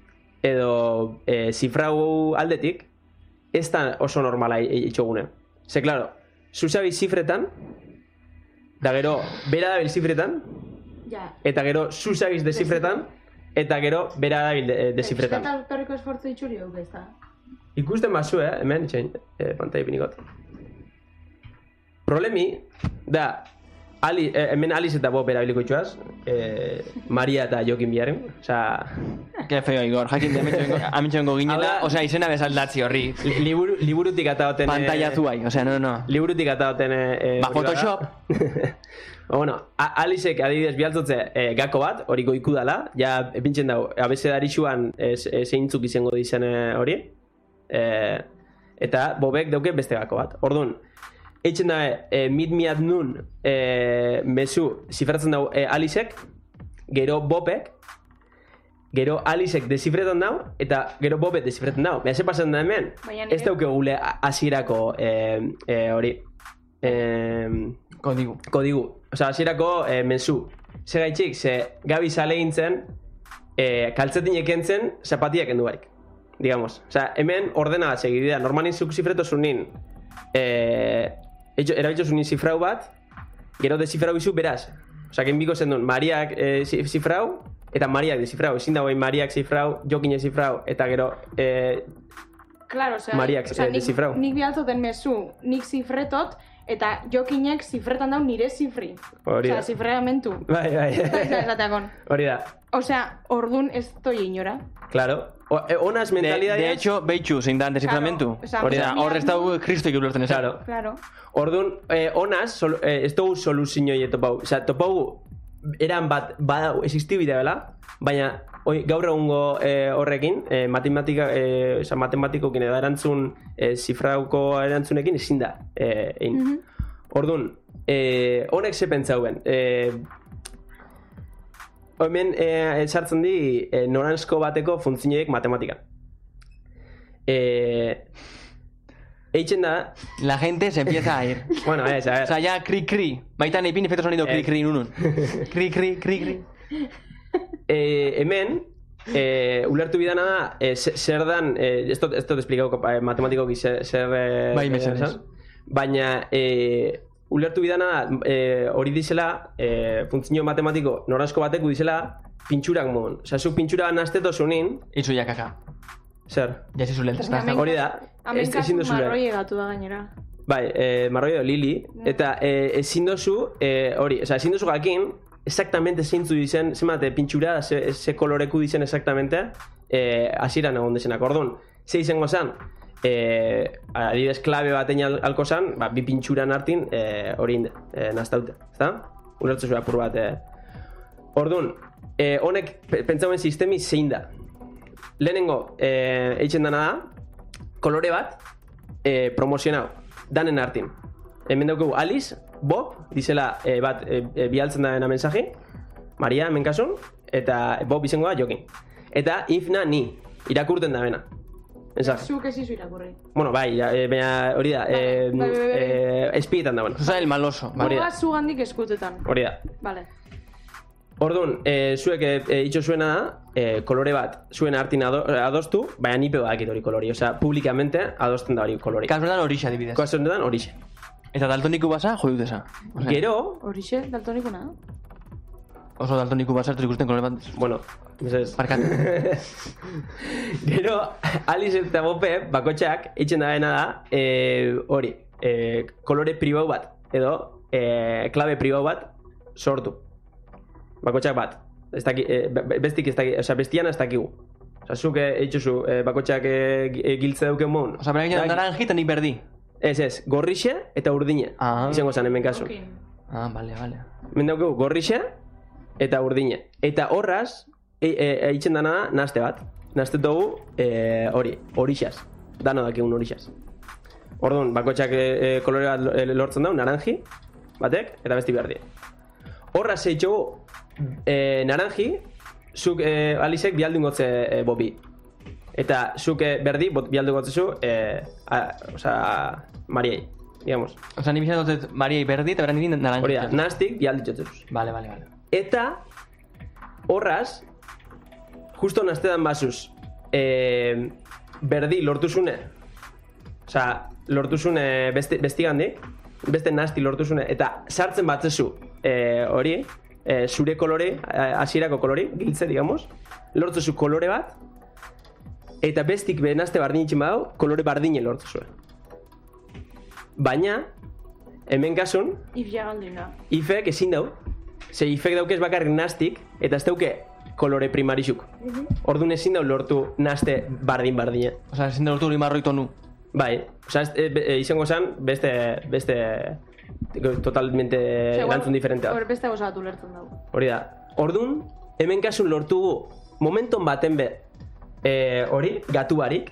edo e, zifrau aldetik, ez da oso normala itxogune. Ze, klaro, zuzabi zifretan, da gero, bera dabil zifretan, Ja. eta gero zuzabiz de zifretan, eta gero bera dabil de, de zifretan. Eta perriko esfortzu itxuri duk ez da. Ikusten bazu, eh, hemen, txain, eh, pantai pinikot. Problemi, da, Ali, eh, hemen Alice eta Bob erabiliko itxuaz, eh, Maria eta Jokin biaren, osea... Que feo, Igor, jakin amitxengo ginela, Hau da- osea, izena bezaldatzi horri. Liburu, liburutik ataoten... Pantalla zuai, osea, no, no. Liburutik ataoten... Eh, Ba, hori bada. Photoshop. Ba, bueno, A- Alicek adibidez bialtzotze eh, gako bat, hori goiku dala, ja epintzen dago, abezedarixuan eh, zeintzuk izango dizen eh, hori, eh, eta Bobek dauke beste gako bat. Orduan, eitzen da, eh, mit miat nun eh, mezu zifratzen dago eh, Alicek, gero Bobek, gero Alicek dezifretan dau, eta gero Bobek dezifretan dau. Baina, ze pasan da hemen? Baina nire- Ez dauke gule hasierako eh, eh, hori. Eh, Kodigu. kodigu. Osea, hasierako eh, mezu. Ze gaitxik, ze gabi zalegintzen, eh, kaltzetin ekentzen, zapatiak endu barik. Digamos. Osea, hemen ordena bat segidida. Normalin zuk zifreto zunin, eh, erabiltzo zunin zifrau bat, gero dezifrau izu beraz. Osea, kenbiko zen duen, Mariak eh, zi- zifrau, eta Mariak dezifrau. Ezin dagoen Mariak zifrau, Jokin zifrau, eta gero... Eh, Claro, osea, Mariak, osea, eh, dezifrau. nik, nik bialtzoten mezu, nik zifretot, eta jokinek zifretan dau nire zifri. Hori da. Osea, zifregamentu. bai, bai. Esateakon. Hori da. Osea, ordun ez toi inora. Claro. O, eh, onas De, mentalidades... de hecho, beitxu, zein da desciframentu. Claro, osea, Hori da, hor ez dago kristo ikurlerten ez. Claro. Claro. Orduan, eh, onaz, sol, eh, ez dugu soluzioi topau. Osea, topau eran bat, badau, existibidea bela, baina oi, gaur egungo eh, horrekin, eh, matematika, eh, oza, matematikokin edo erantzun, eh, zifrauko erantzunekin ezin da. Eh, egin. Mhm. Orduan, eh, honek ze pentsauen. Eh, hemen eh, sartzen di eh, noranzko bateko funtzioek matematikan. Eh, Eitzen da, La gente se empieza a ir. bueno, ez, a ver. O sea, ya cri cri. Baitan ipin efecto sonido cri Eh. cri nunun. Cri cri cri cri. eh, hemen, eh, ulertu bidana da, eh, ze- zer dan, eh, ez dut ez dut esplikauko eh, matematikoki zer, zer eh, Bai, eh, mesedez. esan. Baina, eh, ulertu bidana da, eh, hori dizela, eh, funtzio matematiko norazko bateku dizela, pintxurak modun. Osea, zuk pintxura nazteto zunin, Itzu ya kaka. zer? Ya si su lentes. Baina está. Hori da, Hemen ez- kasu ezin duzu marroi lehen. egatu da gainera. Bai, eh, marroio Lili, eta eh, ezin dozu, eh, hori, osea, ezin dozu jakin, exactamente zeintzu dizen, zenbat eh, pintxura, ze, ze koloreku dizen exactamente, eh, hasieran egon desenak. Orduan, ze izango zen, eh, adibidez klabe batein al, alko zen, ba, bi pintxuran hartin, eh, hori inde, eh, naztaute, ezta? Ulertzu zuen apur bat, eh. Orduan, eh, honek pe- pentsauen sistemi zein da. Lehenengo, eh, eitzen dana da, kolore bat, eh, promozionau, danen hartin. Hemen daukagu Alice, Bob, dizela eh, bat eh, eh, bialtzen da dena mensaje, Maria hemen kasun, eta Bob izango da Jokin. Eta Ifna ni. irakurten da bena. Mensaje. Zuk ez izu irakurri. Bueno, bai, ja, e, baina hori da, e, Bai, bai, bai, bai. e, espietan da, bueno. Osa, el maloso. Vale. Muga zugandik eskutetan. Hori da. Vale. Orduan, e, zuek e, e, itxo zuena da, e, kolore bat zuen artin ado, adostu, baina nipe badakit hori kolori, osea, publikamente adosten da hori kolori. Kasu honetan horixe adibidez. Kasu honetan horixe. Eta daltoniku basa, jo dut esa. Osea, Gero, Horixe, daltonikuna da? Oso daltoniku basa, ez ikusten kolore bat. bueno, mesedez. Barkat. Gero, Alice eta Bope, bakotxak, itxen da dena da, e, hori, e, kolore pribau bat, edo, e, klabe pribau bat sortu. Bakotxak bat. Ez daki, e, bestik ez daki, osea, bestiana ez dakigu. Osea, zuk eitxuzu, e, bakotxak e, e, giltze dauken mon. Osa, berak egin naranji eta nik berdi. Ez, ez, gorrixe eta urdine. Ah. Izango zan hemen kasu. Okin. Ah, vale, vale. Hemen daukegu gorrixe eta urdine. Eta horraz, e, e, eitzen dana da, naste bat. Naste dugu, e, hori, horixaz. Dano dakigun horixaz. Orduan, bakotxak e, e, kolore bat lo- e, lortzen dau, naranji, batek, eta besti berdi. Horraz eitxogu, e, naranji, zuk e, Alizek bialdun gotze e, bobi. Eta zuk e, berdi, bot, bialdun gotzezu, e, a, osea, Mariei, digamos. Osa, ni bizan dut Mariai berdi eta beran niri naranji. Hori da, nastik bialdun jotzezuz. Vale, vale, vale. Eta horraz, justo nastedan basuz, e, berdi lortuzune, osea, lortuzune beste, bestigandik, beste nasti lortuzune, eta sartzen batzezu e, hori, e, zure kolore, e, hasierako kolori, giltze, digamos, lortzuzu kolore bat, eta bestik benazte bardin itxin badau, kolore bardine lortzuzue. Baina, hemen kasun, Ifia galdina. ifek ezin dau. Ze ifek daukez bakarrik nastik, eta ez dauke kolore primarizuk. Orduan ezin dau lortu naste bardin-bardina. Osa, ezin da lortu hori marroi tonu. Bai, osea, ez- e, be- e, izango zen beste, beste totalmente erantzun diferentea. Hor beste gauza bat ulertzen dugu. Hori da. Orduan, hemen kasun lortugu momenton baten be e, hori, gatu barik,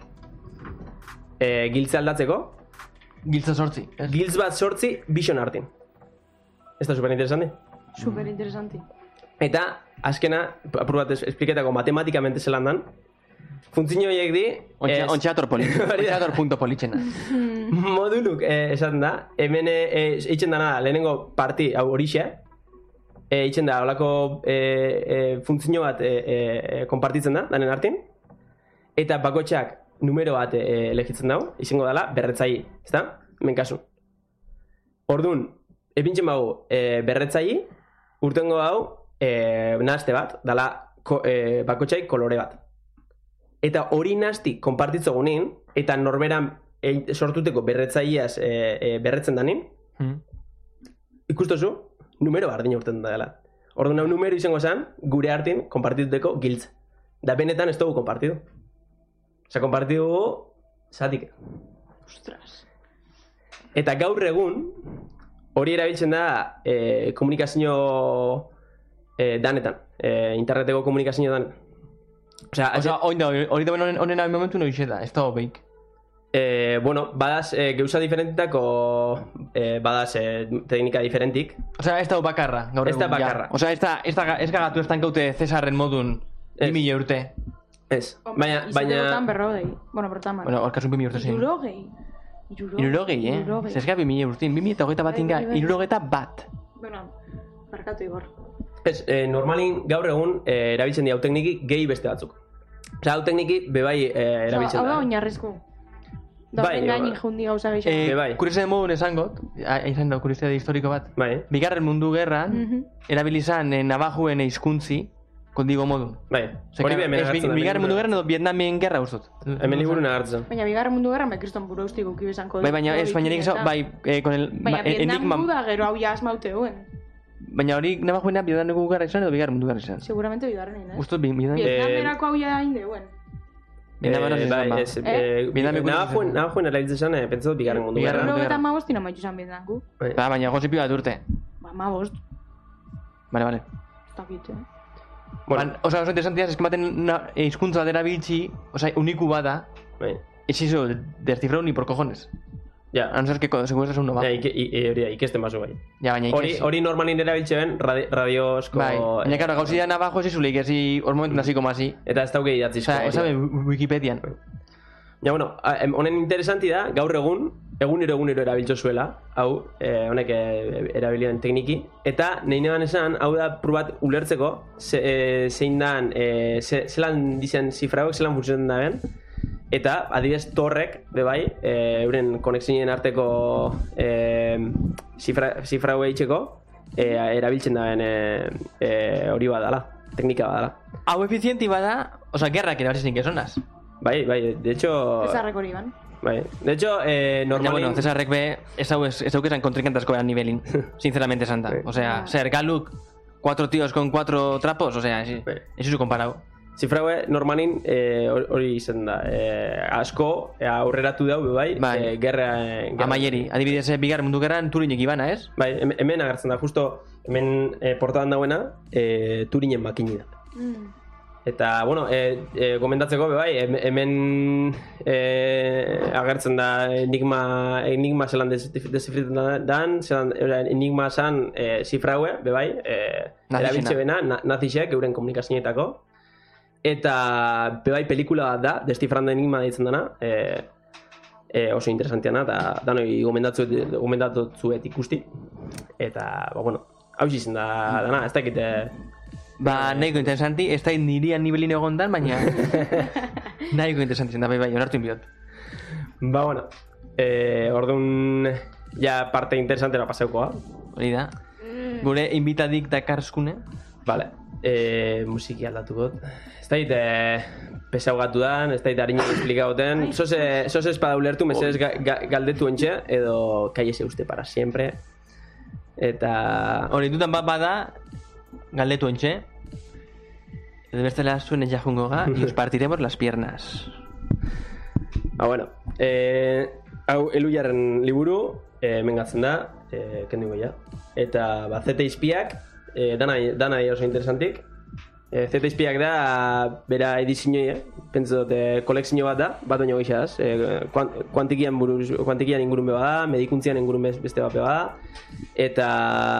e, giltze aldatzeko, Giltza sortzi. Ez? giltz bat sortzi bison artin. Ez da super interesante. Super interesanti. Eta, azkena, apur bat es- espliketako matematikamente zelan dan, funtzio horiek di... Ontxe- ez- Ontxeator poli. Hori da. Ontxeator punto politxena. Moduluk eh, esaten da, hemen eh, eitzen dana da, lehenengo parti, hau horixe, eh, eitzen da, holako eh, eh, funtzio bat eh, eh, konpartitzen da, danen artin, eta bakotxak numero bat eh, elegitzen dago, izango dela, berretzai, ezta? Hemen kasu. Orduan, epintzen bagu, eh, berretzai, urtengo hau, eh, naste bat, dala ko, eh, bakotxai kolore bat. Eta hori nasti konpartitzo gunin, eta norberan e, sortuteko berretzaileaz e, e, berretzen danin, Hmm. ikustozu, numero bardina urten da dela. Orduan hau numero izango zen, gure artin konpartituteko giltz. Da benetan ez dugu konpartidu. Osa, konpartidu zatik. Ostras. Eta gaur egun, hori erabiltzen da e, komunikazio e, danetan. E, interneteko komunikazio danetan. Osea, Osa, oin da, hori da honen honen momentu noixe da, ez da hobeik. Eh, bueno, badaz eh, geuza diferentitako eh, badaz eh, teknika diferentik. Osa, ez da bakarra, gaur Ez da egun, ja. bakarra. Osa, ez da, ez da, ez gagatu ez tankaute Cesarren modun Ez. bi mila urte. Ez, baina, baina... Izategotan berrogei. Bueno, bertan Bueno, orkasun bi mila urte zein. Irurogei. Irurogei, eh? Irurogei. Zezga bi mila urtein, bi mila eta hogeita bat inga, Bai, bai, bai. irurogeta bat. Bueno, barkatu Igor. Ez, eh, normalin gaur egun eh, erabiltzen di hau tekniki gehi beste batzuk. Osea, hau tekniki bebai eh, erabiltzen Hau da da. oinarrizko. Da Bai, gaini bai. jundi gauza gehiago. Eh, Be bai. Kuriositate modun esangot, a- izan da kuriositate historiko bat. Bai, Bigarren mundu gerran, Mhm. erabilizan eh, nabajuen hizkuntzi, kondigo modun. bai. Osea, Hori be hemen ez, bi- agertzen da. Bigarren mundu gerran edo Vietnamen gerra ustot. Hemen liburun agertzen. Baina bigarren mundu gerran bai kriston buru ustik uki bezanko. Bai, baina ez, baina nik eso, bai, eh, con el... Baina ma- eh, Vietnam enigma, da gero hau ja asmaute duen. baina hori nabajuena Vietnamen mundu gerra izan edo bigarren mundu gerra izan. Seguramente bigarren eh? Ustot, bi- Vietnamen... Vietnamerako hau ja hain deuen. Vietnamen Eh, ez bai, izan, ba. ez, Eh? eh, Vietnamen ikusi nabajuen, zen. nabajuen erabiltzen zen, eh, pentsatu bigarren mundu Bigarren gerran. mundu Berro eta gerra. ma bosti no maitu zan Vietnamku. Bai. Ba, baina gozipi bat urte. Ba, ma bost. Vale, vale. Ez dakit, eh? Bueno, Ban, osa, oso interesantia, eskematen na- eh, hizkuntza batera biltzi, osa, uniku bada, bai. ez izo, descifrau ni por cojones. Ja. A no ser que secuestras un novajo. Ja, ike, i, hori da, ikesten bazu bai. Ja, baina Hori, ikesi. hori normalin erabiltzen radi, radiozko... Bai, baina, karo, gauzi da navajo ez izulik, ez hor momentu nazi como así. Eta ez dauke idatzizko. Osa, ez sabe Wikipedian. Ja, bueno, a- em, honen interesanti da, gaur egun, egunero egunero erabiltzo zuela, hau, eh, honek eh, erabilian tekniki, eta nahi neban esan, hau da probat ulertzeko, ze, eh, zein dan, eh, ze, zelan dizen zifrauek, zelan funtzionatzen da ben, eta adibidez torrek, bebai, eh, euren konexioen arteko eh, zifra, zifraue itxeko, eh, erabiltzen da ben eh, eh, hori badala, teknika badala. Hau efizienti bada, osa, gerrak ere batzizin quesonas. Bai, bai, de hecho... Cesarrek hori ban. Bai, de hecho, eh, Baina, normalin... bueno, Cesarrek be, ez hau ez hau esan kontrinkantazko beran nivelin, sinceramente santa. Sí. O sea, ser Galuk, cuatro tíos con cuatro trapos, o sea, sí, Sí. eso es comparado. Zifraue normalin eh, hori izan da, eh, asko eh, aurreratu dau, bai, Bai. eh, gerra... eh, gerra- Amaieri, adibidez, eh, bigar mundu gerran Turinek ibana, ez? Bai, hem- hemen agertzen da, justo hemen eh, portadan dauena, eh, Turinen makini da. Mm. Eta, bueno, e, e, gomendatzeko, be bai, hem- hemen e, agertzen da enigma, enigma zelan desifritzen dan, zelan enigma zan e, zifraue, be bai, e, Nazixena. erabiltze bena, na, nazisek, euren komunikazioetako. Eta, be bai, pelikula bat da, destifrando enigma deitzen dana, e, e, oso interesantiana, eta danoi gomendatzuet ikusti. Eta, ba, bueno, hau izan da, dana, ez dakite... Ba, nahiko interesanti, ez da nirian nibelin egon dan, baina nahiko interesanti zen da, bai, bai, onartu inbiot. Ba, bueno, eh, orduan ja parte interesantera paseukoa. Hori da. Gure invitadik dakarskune. Vale, eh, musiki aldatu got. Ez da ite pesau gatu dan, ez da ite harinak esplikagoten. Zose, zose espada ulertu, mesedez ga, ga, galdetu entxe, edo kaiese uste para siempre. Eta... Hori dutan bat bada, galdetu entxe. Edo bestela zuen ja jungo ga, y os partiremos las piernas. Ba, bueno, eh, hau Elujarren liburu, eh, mengatzen da, eh, kendugu ja. Eta, ba, zete izpiak, eh, dana, dana oso interesantik. Eh, zete izpiak da, bera edizioi, eh? Pentsa dut, eh, kolekzio bat da, bat baino geixaz. Eh, kuant, kuantikian, buruz, kuantikian ingurun beba da, medikuntzian ingurun beste bat beba da. Eta,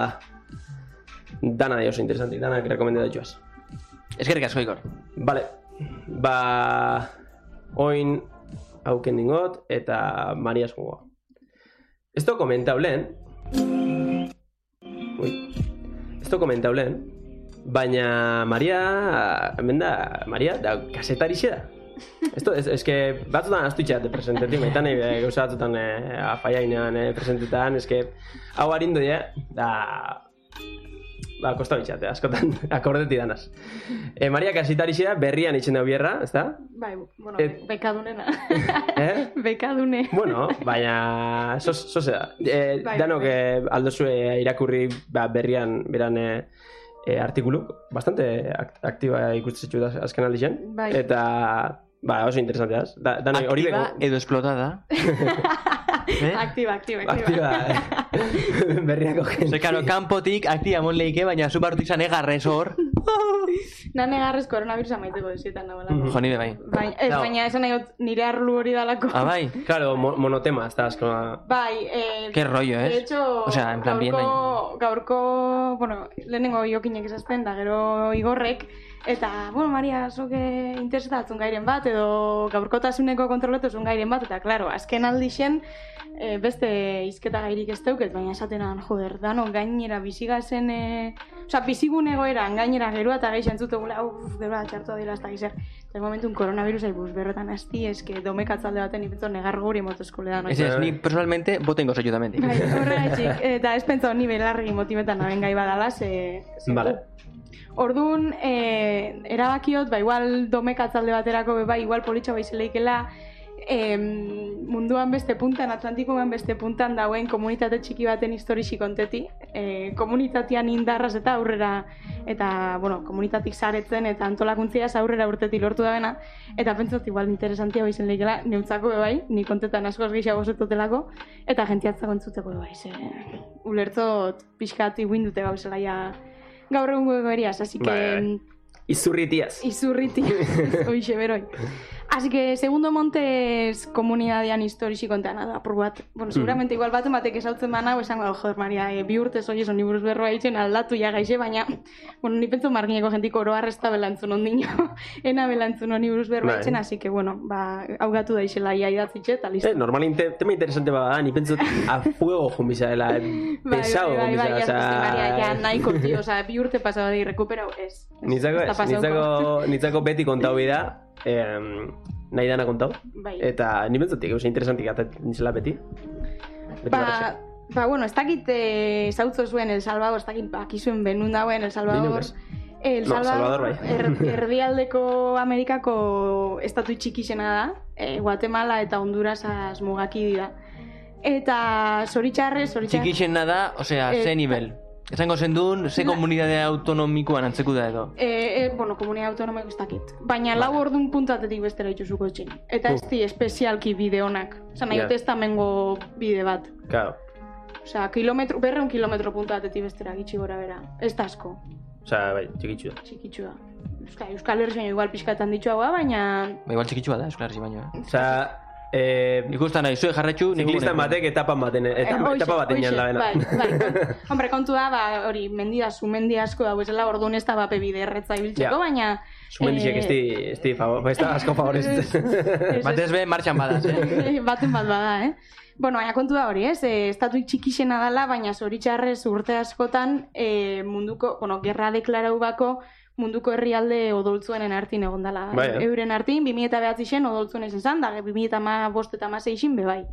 dana oso interesantik, dana rekomendatxuaz. Eskerrik asko, Igor. Vale, ba, oin hauken dingot, eta Marias gogoa. Esto komentaulen, ui, esto komentaulen, baina Maria, hemen da, Maria, da, kasetarixe da. Esto, es, es que batzutan astu itxeate presentetik, maitan eh, gauza batzutan eh, afaiainean eh, presentetan, es que hau harindu die, da... Ba, kosta bitxate, askotan, akordeti danaz. E, Maria kasitarizea berrian itxen dau bierra, ez da? Bai, bueno, Et- bekadunena. Eh? Bekadune. Bueno, baina, sos, sose da. E, Bai, danok bai. eh, aldozue irakurri ba, berrian, beran eh, eh, artikulu, bastante ak aktiba ikustzetxu da azken aldixen. Bai. Eta, ba, oso interesanteaz. Da, danoi hori Activa bego... edo explotada. Eh? Aktiba, aktiba, aktiba. Aktiba, eh? berriako gente. Ze, karo, kanpotik aktiva mon leike, baina zubarrutik zan egarrez hor. Nan egarrez koronavirusa maiteko desietan nagoela. Jo, nire bai. Bai, ez, Claro. baina esan nahi dut nire arlu hori dalako. Ah, bai. Claro, mo monotema, ez da, asko... Bai, eh... Qué rollo, De ¿eh? hecho, O sea, en plan bien, gaurko, gaurko, bueno, lehenengo iokinek izazten, da gero Igorrek, eta, bueno, Maria, zoke interesatatzen gairen bat, edo gaurkotasuneko kontroletuzun gairen bat, eta, klaro, azken aldixen, e, beste izketa gairik ez deuket, baina esatenan, joder, dano, gainera bizigazen, e, oza, bizigun egoeran, gainera gerua eta geixen zutugula, uff, gerua txartua dira, ez da gizer. Eta momentun koronavirusa ibuz berrotan hasti, eske domekatzalde baten ipetzo negar guri motozkole da, no? Ez ez, ni personalmente botengo zaitu tamendik. Bai, horregatik, eta ez pentsa honi belarri motibetan naben gai badala, ze... ze Vale. Orduan, e, erabakiot, ba, igual domekatzalde baterako, be, bai, igual politxo baizeleikela, e, munduan beste puntan, Atlantikoan beste puntan dauen komunitate txiki baten historisi konteti, e, komunitatean indarraz eta aurrera, eta, bueno, komunitatik zaretzen eta antolakuntziaz aurrera urtetik lortu da bena, eta pentsat, igual interesantia baizen leikela, neutzako be bai, nik kontetan askoz gehiago zetutelako, eta jentiatzako entzuteko be bai, ze, ulertzot pixkat iguindute gauzela ja, gaur egun goegoriaz, así que... Bai. Izurritiaz. Izurriti, oixe, beroi. Así que Segundo Montes komunidadean historisi kontean da, apur bat. Bueno, seguramente igual baten batek esautzen bana, esango da, joder, Maria, e, bi urte zoi eson buruz berroa ditzen aldatu ja gaixe, baina, bueno, ni pentsu margineko jentiko oroar ez da belantzun ondino, ena belantzun honi buruz berroa ditzen, así que, bueno, ba, haugatu da isela ia idatzitxe, eta listo. Eh, normalin te, tema interesante bada, ni pentsot a fuego jumbisa dela, pesado jumbisa, bai, bai, bai, ja, nahiko, tio, oza, bi urte pasado di recuperau, ez. Nitzako ez, nitzako, nitzako beti kontau bida, eh, nahi dana kontau, bai. Eta ni pentsatik, eusen interesantik atat nizela beti. beti ba, ba, bueno, ez dakit eh, zautzo zuen El Salvador, ez dakit bakizuen benun dauen El Salvador. El no, Salvador, Salvador bai. er, erdialdeko Amerikako estatu txikixena da, eh, Guatemala eta Hondurasaz mugaki dira. Eta zoritxarrez, zoritxarrez... Txikixena da, osea, Eh, ze nivel? Esango zen duen, ze komunidade autonomikoan antzeku da edo? E, e, bueno, komunidade autonomiko ez dakit. Baina lau ordun puntatetik bestera itxuzuko etxin. Eta ez di espezialki bide honak. Osa, nahi Ja. yeah. ez da mengo bide bat. Claro. Osea, kilometro, berreun kilometro puntatetik bestera gitxi gora bera. Ez da asko, Osea, bai, txikitxu da. txikitxu da. Euskal, Euskal Herri baino igual pixkatan ditu hau, baina... Ba, igual txikitsua da, Euskal Herri baino, eh? Osea, eh, Ikustan nahi, zue jarretxu... ziklistan batek etapan baten, etapa, Eh, etapa baten hoxe, jan labena. Bai, bai. Kon- Hombre, kontu da, ba, hori, mendida, sumendi asko dago esela, orduan ez da bape bide erretza ibiltzeko, Ja. baina... Sumendixek ez di, ez di, favor, ez da asko favorezitzen. Ez, Batez be, martxan badaz, eh? Baten bat bada, eh? Bueno, baina kontu da hori, ez? E, estatu txikixena dela, baina zoritxarrez urte askotan e, munduko, bueno, gerra deklarau bako munduko herrialde odoltzuenen artin egon dela. Bai, eh? Euren artin, bi mila bederatzi zen odoltzuen ezen zan, da, bi mila hamabost eta hamasei xin be bai.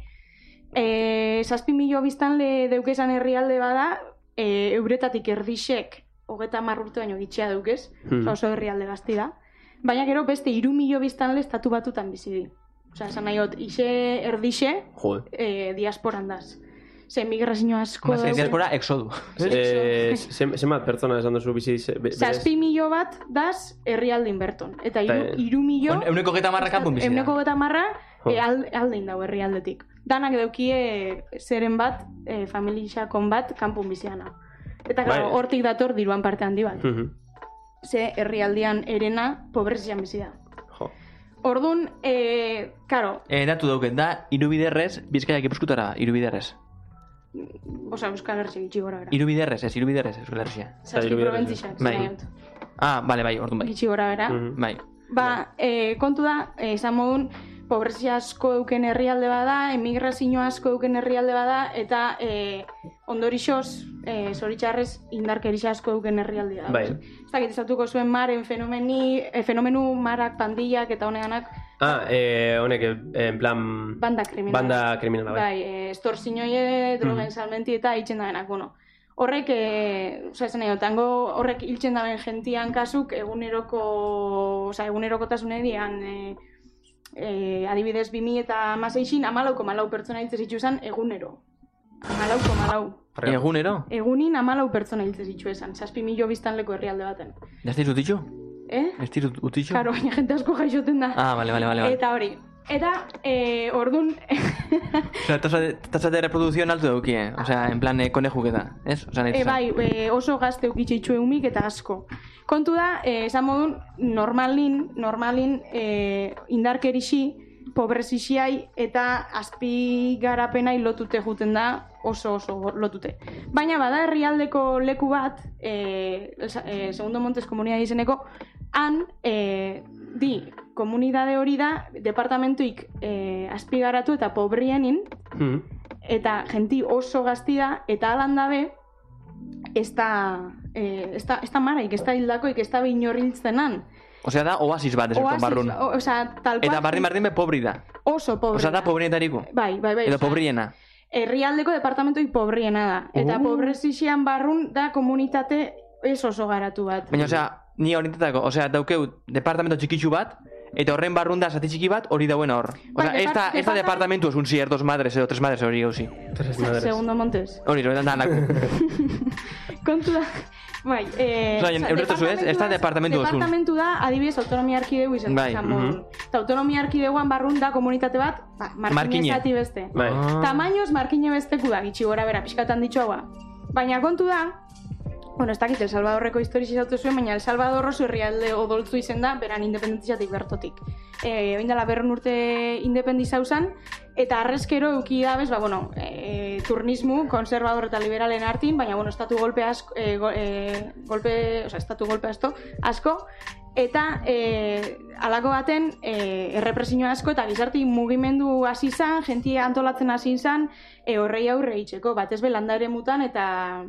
E, zazpi milo biztanle deukezan herrialde bada, e, euretatik erdixek hogeta hamar urte baino gitxea deukez, Hmm. oso herrialde gazti da. Baina gero beste hiru milo biztanle estatu batutan bizi di. Osea, esan nahi hot, ixe erdixe Jode. e, diasporan daz. Ze migrazio asko Mas ez daude. diaspora, exodu. Eh, Zenbat pertsona esan duzu bizi... ze- be- berez? Zazpi milo bat daz herrialdin berton. Eta hiru, Eta, eh, hiru milo... Euneko geta marra kanpun bizi da. Euneko geta marra Jo. e, al, aldein dago herrialdetik. Danak daukie zeren bat, e, familixakon bat, kanpun biziana. Eta Bai. claro, hortik dator diruan parte handi bat. Mhm. Ze herrialdean erena pobrezian bizi da. Jo. Orduan, e, karo, Eh, datu dauket, da, irubiderrez, Bizkaia Gipuzkoetara, irubiderrez. osea, Euskal Herri gitxi gora bera. Irubiderrez, ez, irubiderrez, Euskal Herria. Zazpi Irubiderrez. probentzixak, Bai. nahi dut. Ah, bale, bai, orduan bai. Gitxi gora bera. Mhm. Bai. Ba, e, kontu da, e, esan modun, pobrezia asko duken herrialde bada, emigrazio asko duken herrialde bada, eta e, ondorixoz, e, zoritxarrez, indarkerisa asko duken herrialde da. Bai. Ez dakit esatuko zuen maren fenomeni, e, fenomenu marak, pandillak eta honeganak, Ah, eh, honek, eh, en plan... banda kriminala. Banda kriminala, bai. Bai, e, estorzinioie, drogen salmenti eta hitzen da denak, bueno. Horrek, e, oza, esan nahi dut, hango horrek hiltzen daben gentian kasuk eguneroko, oza, egunerokotasunean, e, e, adibidez bi mila eta hamaseixin hamalauko malau pertsona hiltzen zituzan egunero. Hamalauko malau. Egunero? Egunin hamalau pertsona hiltzen zituzan, zazpi milo biztanleko herrialde baten. Ez dira utitxu? Eh? Ez dira utitxu? Karo, baina jente asko gaixoten da. Ah, bale, bale, bale. bale. Eta hori. Eta, e, ordun Osea, tasa de, tasa de reproducción alto daukie, osea, en plan, eh, konejuketa, ez? Osea, nahi E, esan. bai, e, oso gazte ukitxe umik eta asko. Kontu da, e, esan modun, normalin, normalin e, indarkerixi, pobrezixiai eta azpi garapenai lotute juten da, oso oso lotute. Baina bada herrialdeko leku bat, e, e, Segundo Montes komunidade izeneko, han, e, di, komunidade hori da, departamentuik e, azpigaratu eta pobrienin, Mhm. eta genti oso gazti da, eta alan dabe, ez da, eh, ez da, ez da maraik, ez da hildakoik, ez da binorriltzenan. Osea, da, oasis bat, ezberton barrun. o, osea, tal cual, Eta bardin bardin be pobri da. oso pobre. Osea, da pobrietariko. Bai, bai, bai. Edo osea, pobriena. Herrialdeko departamentoik pobriena da. Eta Oh. pobrezixian barrun da komunitate ez oso garatu bat. Baina, osea, ni orientatako, osea, daukeu departamento txikitsu bat, eta horren barrun da zati txiki bat, hori dauen hor. Osea, Bai, ez da, depart- ez da departament- departamentu es un sier, dos madres edo tres madres hori gauzi. Tres madres. Segundo Montes. Hori, hori da danak. Kontu da, bai, eh, Osea, osea, eurretu ez, ez da departamentu duzun. Departamentu da, adibidez, autonomia arkidegu izan Bai, izan modun. Eta autonomia arkideguan barrun da komunitate bat, ba, markine Markine. zati beste. Bai. Ah. Tamainoz markine besteku da, gitxi gora bera, pixkatan ditu haua. Baina kontu da, bueno, ez dakit, El Salvadorreko historiz izautu zuen, baina El Salvador oso herrialde odoltzu izen da, beran independentziatik bertotik. E, oindala berren urte independizau zan, eta arrezkero euki dabez, ba, bueno, e, turnismu, konservador eta liberalen artin, baina, bueno, estatu golpe asko, e, go, e, golpe, oza, estatu golpe asko, asko, eta e, alako baten e, errepresioa asko eta gizarti mugimendu hasi izan, jentia antolatzen hasi izan, e, horrei aurre itxeko, batez be landa ere mutan eta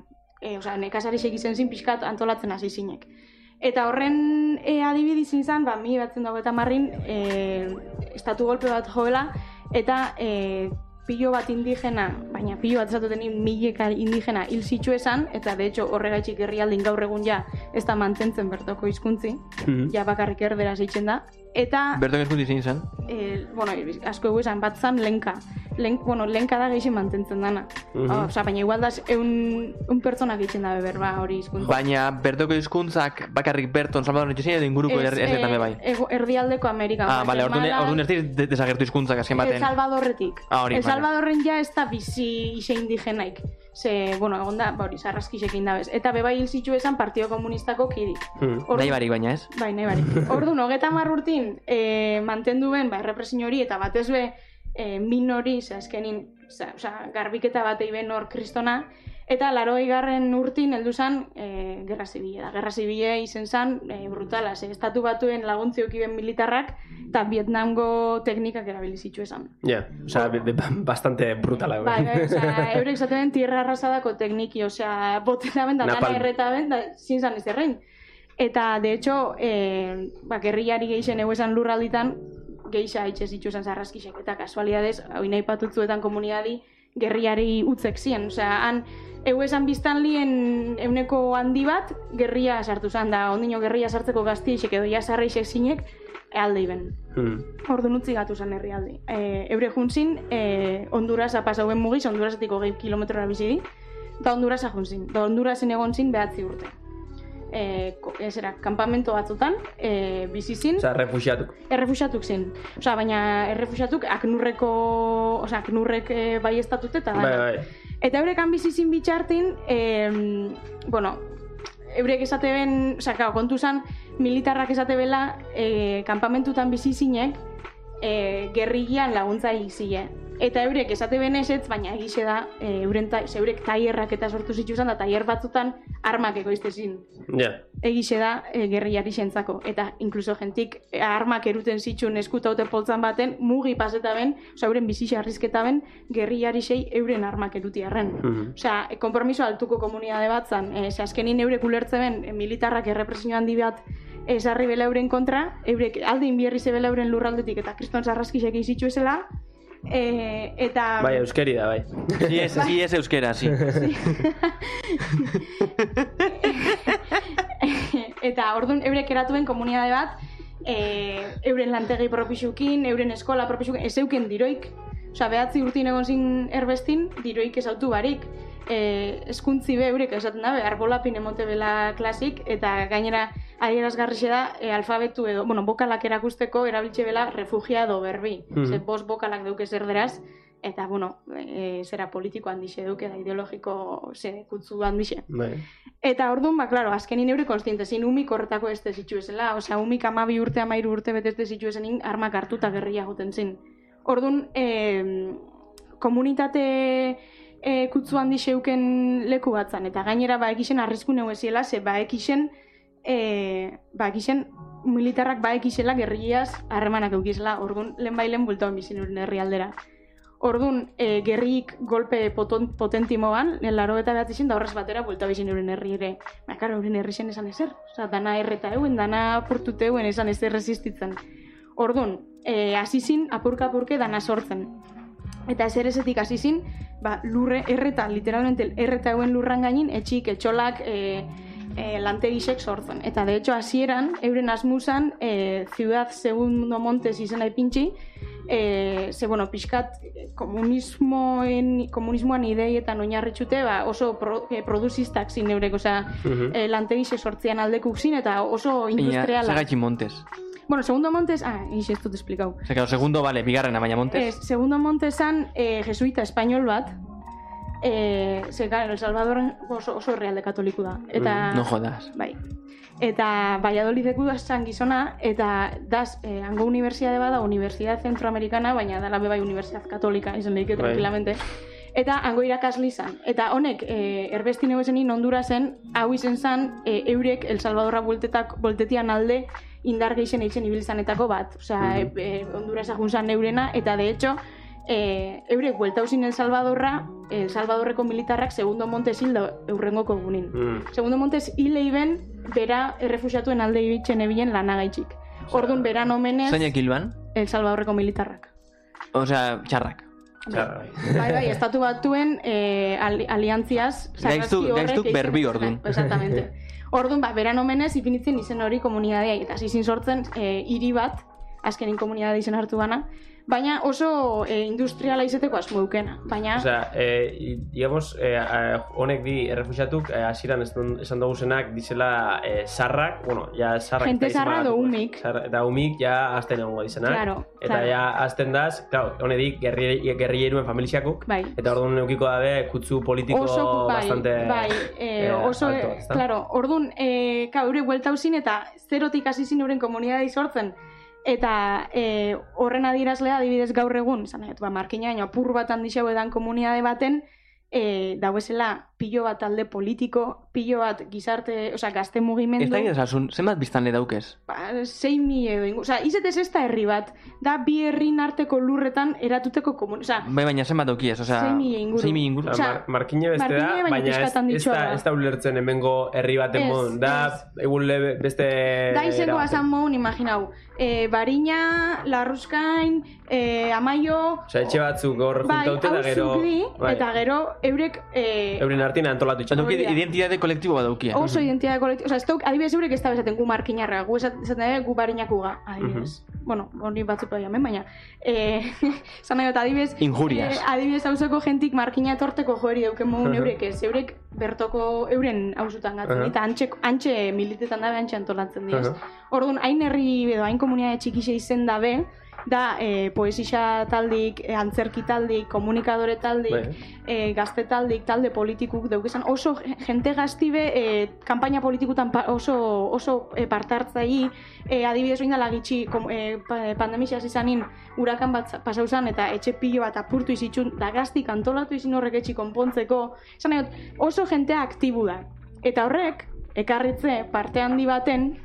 e, oza, nekazari segitzen zin pixkat antolatzen hasi zinek. Eta horren e, adibidi zintzen, ba, mi batzen dago eta marrin, e, estatu golpe bat joela, eta e, pilo bat indigena, baina pilo bat esatuten mileka indigena hil zitu esan, eta de hecho horregaitxik herrialdin gaur egun ja ez da mantentzen bertoko hizkuntzi, mm-hmm. ja bakarrik erderaz eitzen da. Eta... Bertoko hizkuntzi zein zen? E, bueno, asko egu esan, bat zan lenka. Len, bueno, lenka da gehixen mantentzen dana. Mm-hmm. O, oza, baina igual da eun, un pertsona gehixen da beber, ba, hori hizkuntza. Baina bertoko hizkuntzak bakarrik berton Salvador Nitxezin edo inguruko erdialdetan be bai? Ez, erdialdeko Amerika. Ah, bale, orduan ez dira desagertu hizkuntzak azken baten. El Salvadorretik. Ah, hori, El Salvadorren ja ez da bizi ise indigenaik. Ze, bueno, egon da, ba hori, sarraskisekin dabez. Eta bebai hil zitu esan Partido Komunistako kidik. Hmm. Nahi barik baina ez? Bai, nahi barik. Orduan, hogeta hamar urtin e, mantendu ben, ba, errepresio hori, eta batez be, e, min hori, azkenin, oza, garbiketa batei ben hor kristona, eta larogei garren urtin heldu zan e, Gerra Zibile. Gerra Zibile izen zan e, brutala, ze estatu batuen laguntzi okiben militarrak, eta Vietnamgo teknikak erabili zitu esan. Ja, yeah, osea, bastante brutala. Bai, bai, osea, eurek zaten tierra arrasadako tekniki, osea, botena ben, da dana erreta ben, da zinzan ez errein. Eta, de hecho, e, ba, gerriari geixen egu esan lurralditan, geixa etxe zitu esan zarraskisek, eta kasualidades, hau nahi patutzuetan komunidadi, gerriari utzek ziren, osea, han, egu esan biztanlien euneko handi bat, gerria sartu zan, da ondino gerria sartzeko gaztiexek edo jasarreixek zinek, alde iben. Hmm. Orduan utzi gatu zen herrialde. E, eure juntzin, e, Hondurasa pasauen mugiz, Hondurasetik hogei kilometrora bizidi, eta Hondurasa juntzin. Da Hondurasen egon zin behatzi urte. E, ez era, kampamento batzutan, e, bizizin. Osa, refusiatuk. Errefusiatuk zin. Osa, baina errefusiatuk aknurreko, osa, aknurrek e, bai estatute eta bai, bai. Eta eurekan bizizin bitxartin, e, bueno, eurek esate ben, osa, kao, kontu zan, militarrak esate bela, e, kampamentutan bizizinek, e, gerrigian laguntza egizile. Eta eurek esate ben esetz, baina egize da, e, euren ta, eurek taierrak eta sortu zituzan, da taier batzutan armak ekoiztezin. Yeah. Egize da, e, gerriari zentzako. Eta inkluso jentik e, armak eruten zitxun eskutaute poltzan baten, mugi paseta ben, oza, euren bizixe arrizketa ben, gerriari sei euren armak eruti arren. Mm-hmm. Oza, e, konpromiso altuko komunidade bat zan, e, ze azkenin eurek ulertze ben, e, militarrak errepresio handi bat esarri bela euren kontra, eurek alde inbierri ze bela euren lurraldetik eta kriston zarraskisek izitxu esela, e, eta... Bai, euskeri da, bai. Sí, es, sí, es euskera, sí. sí. Eta orduan eurek eratuen komunidade bat, e, euren lantegi propixukin, euren eskola propixukin, ez euken diroik. Osa, behatzi urtin egon zin erbestin, diroik ez autu barik. E, eskuntzi be eurek esaten da, arbolapin emote bela klasik, eta gainera adierazgarrixe da e, alfabetu edo, bueno, bokalak erakusteko erabiltze bela refugiado berbi. Mm-hmm. Ze bost bokalak deuke zerderaz, eta, bueno, e, zera politiko handixe deuke da ideologiko ze kutzu handixe. Bai. Eta orduan, ba, klaro, azkenin eure konstiente zin umik horretako ez dezitu ezela, osea, umik amabi urte, amairu urte bete ez dezitu ezenin armak hartu eta gerria goten zin. Orduan, e, komunitate e, kutzu handixe euken leku bat zan, eta gainera ba ekixen arrisku neueziela, ze ba ekixen, e, ba ekixen militarrak ba ekixela gerriaz harremanak eukizela, orduan lehen bailen bultauen bizin uren herrialdera. Orduan, e, gerrik golpe poton, potentimoan, laro eta behat izin, da horrez batera bulta bizin euren herri ere. Ba, karo, euren herri zen esan ezer. Osa, dana erreta euen, dana portute euen esan ezer resistitzen. Orduan, e, azizin, apurka-apurke dana sortzen. Eta ez erezetik azizin, ba, lurre, erreta, literalmente erreta euen lurran gainin, etxik, etxolak, e, e, lantegisek sortzen. Eta, de hecho, hasieran euren asmusan, e, Ciudad Segundo Montes izena ipintxi, E, ze, bueno, pixkat komunismoen, komunismoan ideietan oinarritxute, ba, oso pro, e, produzistak zin eurek, osea, uh-huh. e, lantegise sortzean aldekuk zin, eta oso industriala. Segaitxin Montes. Bueno, Segundo Montes, ah, ix ez dut esplikau. Zer, segundo, vale, bigarrena, baina Montes. Ez, Segundo Montesan, e, jesuita espainol bat, eh, ze, gara, El Salvador oso, oso herrialde katoliku da. Eta, No jodas. Bai. Eta Valladolideko da zan gizona, eta daz, eh, hango universidade bada, Universidad Centroamericana, baina dala bai Universidad Katolika, izan daike tranquilamente. Eta hango irakasli izan. Eta honek, e, erbesti negozenin Hondurasen, hau izen zan, e, eurek El Salvadorra bueltetak, bueltetian alde indar geixen eitzen ibilizanetako bat. Osea, mm -hmm. e, e, Hondurasa junzan eurena, eta de hecho, e, eurek bueltauzin El Salvadorra, El Salvadorreko militarrak Segundo Montes hildo eurrengoko egunin. Mm. Segundo Montes hile iben, bera errefusiatuen alde ibitzen ebilen lanagaitxik. Ordun beran omenez... Zainak hilban? El Salvadorreko militarrak. Osea, txarrak. Bai, bai, bai, estatu batuen eh, ali, aliantziaz gaiztuk berbi ordun. Exactamente. Ordun, ba, beran omenez ipinitzen izen hori komunidadea, eta zizin sortzen eh, hiri bat, azkenin komunidade izen hartu gana, baina oso eh, industriala izeteko asmo dukena. Baina... Osea, eh, digamos, eh, honek di errefusiatuk, eh, asiran esan dugu zenak, dizela eh, sarrak, bueno, ja sarrak... Gente sarra do umik. Sarra, eta umik ja azten egongo dizenak. Claro, eta claro. ja azten daz, claro, honek di gerrieruen familiziakuk, bai. Eta orduan eukiko dabe kutsu politiko oso, bai, bastante... Bai, eh, oso, alto, eh, claro, orduan, eh, ka, eure buelta hausin eta zerotik hasi zin euren komunidade sortzen. Eta e, horren adierazlea adibidez gaur egun, izan nahi, ba, markina baino apur bat handixau edan komunidade baten, e, dauezela pilo bat alde politiko, pilo bat gizarte, osea, gazte mugimendu... Ez da esasun, zenbat biztanle daukez? Ba, sei mil edo ingo, osea, izetez ez da herri bat, da bi herrin arteko lurretan eratuteko komun, osea... Bai, baina zenbat daukiez, osea... sei mil inguru. sei mil inguru. Osea, Mar markine beste da, baina ez, ez, da, ez da ulertzen hemengo herri baten modun, da, egun lebe, beste... Da izango azan modun, imaginau, e, Bariña, Larruskain, e, Amaio... Osea, etxe batzuk hor bai, juntaute da gero... Di, bai, eta gero eurek... E, euren artin antolatu itxan. Dauki identitate kolektibo bat daukia. Oso identitate kolektibo, osea, ez dauk, adibidez eurek ez da bezaten gu markinarra, gu esaten gu Bariñakuga, adibidez. Uh -huh. Bueno, hori batzuk bai hemen, baina... Eh, zan nahi, adibidez... Injurias. Eh, adibidez hauzeko jentik markina etorteko joeri dauken mogun eurek ez, eurek bertoko euren hauzutan gatzen, uh -huh. eta antxe, antxe militetan dabe antxe antolatzen diez. Uh -huh. Orduan, hain herri edo, hain komunidade txikixe izen dabe, da e, poesisa taldik, e, antzerki taldik, komunikadore taldik, e, gazte taldik, talde politikuk daukezan, oso jente gaztibe e, kanpaina politikutan pa, oso, oso e, partartzai, e, adibidez oin dala gitxi e, pandemixaz izanin urakan bat pasauzan eta etxe pilo bat apurtu izitxun, da gaztik antolatu izin horrek etxi konpontzeko, esan nahi, oso jentea aktibu da. Eta horrek, ekarritze parte handi baten,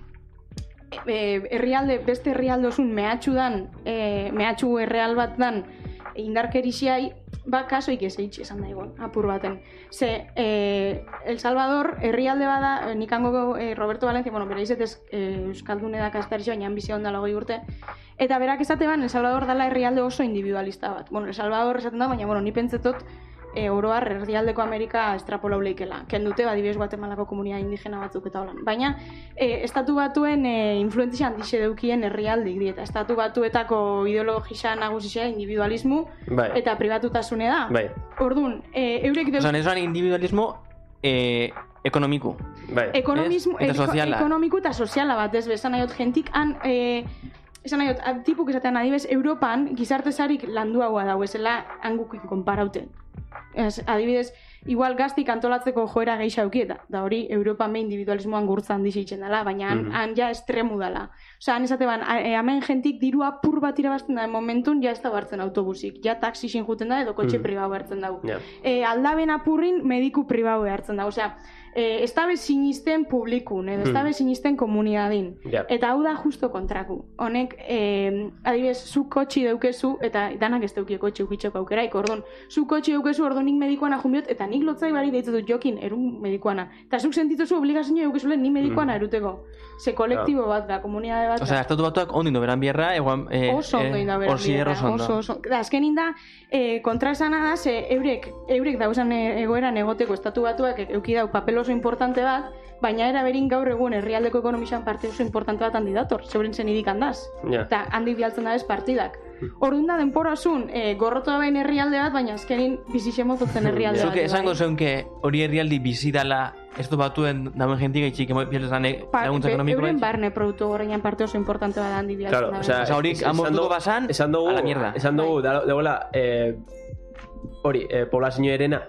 E, herrialde, beste herrialdozun mehatxu dan, e, mehatxu erreal bat dan indarkerixiai, ba, kasoik ez eitxe esan daigon, apur baten. Ze, e, El Salvador herrialde bada, nikango e, Roberto Valencia, bueno, bera izetez e, Euskaldune da kastarixo, baina bizia ondala goi urte, eta berak esate ban, El Salvador dala herrialde oso individualista bat. Bueno, El Salvador esaten da, baina, bueno, ni pentsetot, E, oroar erdialdeko Amerika estrapolau leikela. Ken dute, adibidez Guatemalako komunidade indigena batzuk eta holan. Baina, e, estatu batuen e, influentzia handixe deukien herrialdik dieta. Estatu batuetako ideologisa nagusisa individualismo bai. Eta pribatutasune da. Bai. Orduan, e, eurek... Osan, ez individualismo e, ekonomiku. Bai. Ekonomismo, eta soziala. Ekonomiku eta soziala bat, ez bezan nahiot jentik han... E, esan nahiot, tipuk esatean adibidez, Europan gizartezarik landu haua dago, ezela hangukin konparauten. Ez, adibidez, igual gaztik antolatzeko joera geisha aukieta, da hori Europan behin individualismoan gurtzan dizitzen dela, baina han, mm -hmm. han ja estremu dela. Osa, han esate ban, hemen jentik dirua pur bat irabazten da, momentun ja ez da hartzen autobusik, ja taxixin juten da edo kotxe mm -hmm. pribau hartzen dago. Yeah. E, aldaben apurrin mediku pribau hartzen dago, osea, e, ez dabe sinisten publikun, edo ez dabe sinisten komunidadin. Yeah. Eta hau da justo kontraku. Honek, e, adibidez, zu kotxi daukezu, eta danak ez daukie kotxi ukitzeko aukeraik, orduan, zu kotxi daukezu, orduan nik medikuana jumbiot, eta nik lotzai bari deitzen dut jokin, erun medikuana. Eta zuk sentituzu obligazio daukezule ni medikuana eruteko. Ze kolektibo bat da, komunidade bat da. Osea, estatu batuak ondo indo beran bierra, eguan... Eh, oso ondo indo beran bierra, oso, oso. Da, azkenin da, eh, kontra esana da, ze eurek, eurek dauzan egoeran egoteko estatu batuak eukidau papel oso importante bat, baina era berin gaur egun herrialdeko ekonomisan parte oso importante bat handi dator, zeuren zen idik handaz. Yeah. Eta handi bialtzen da ez partidak. Orduan da, denporazun, e, gorrotu da behin herrialde bat, baina azkenin bizitxe mozotzen herrialde bat. Zuke, esango zeunke hori herrialdi bizidala ez du batuen dauen jentik eitxik bialtzen laguntza ekonomiko. Euren barne produktu horrein parte oso importante bat handi bialtzen claro, da. O sea, horik amortuko basan, a la mierda. Esan dugu, dagoela, hori, poblazio erena,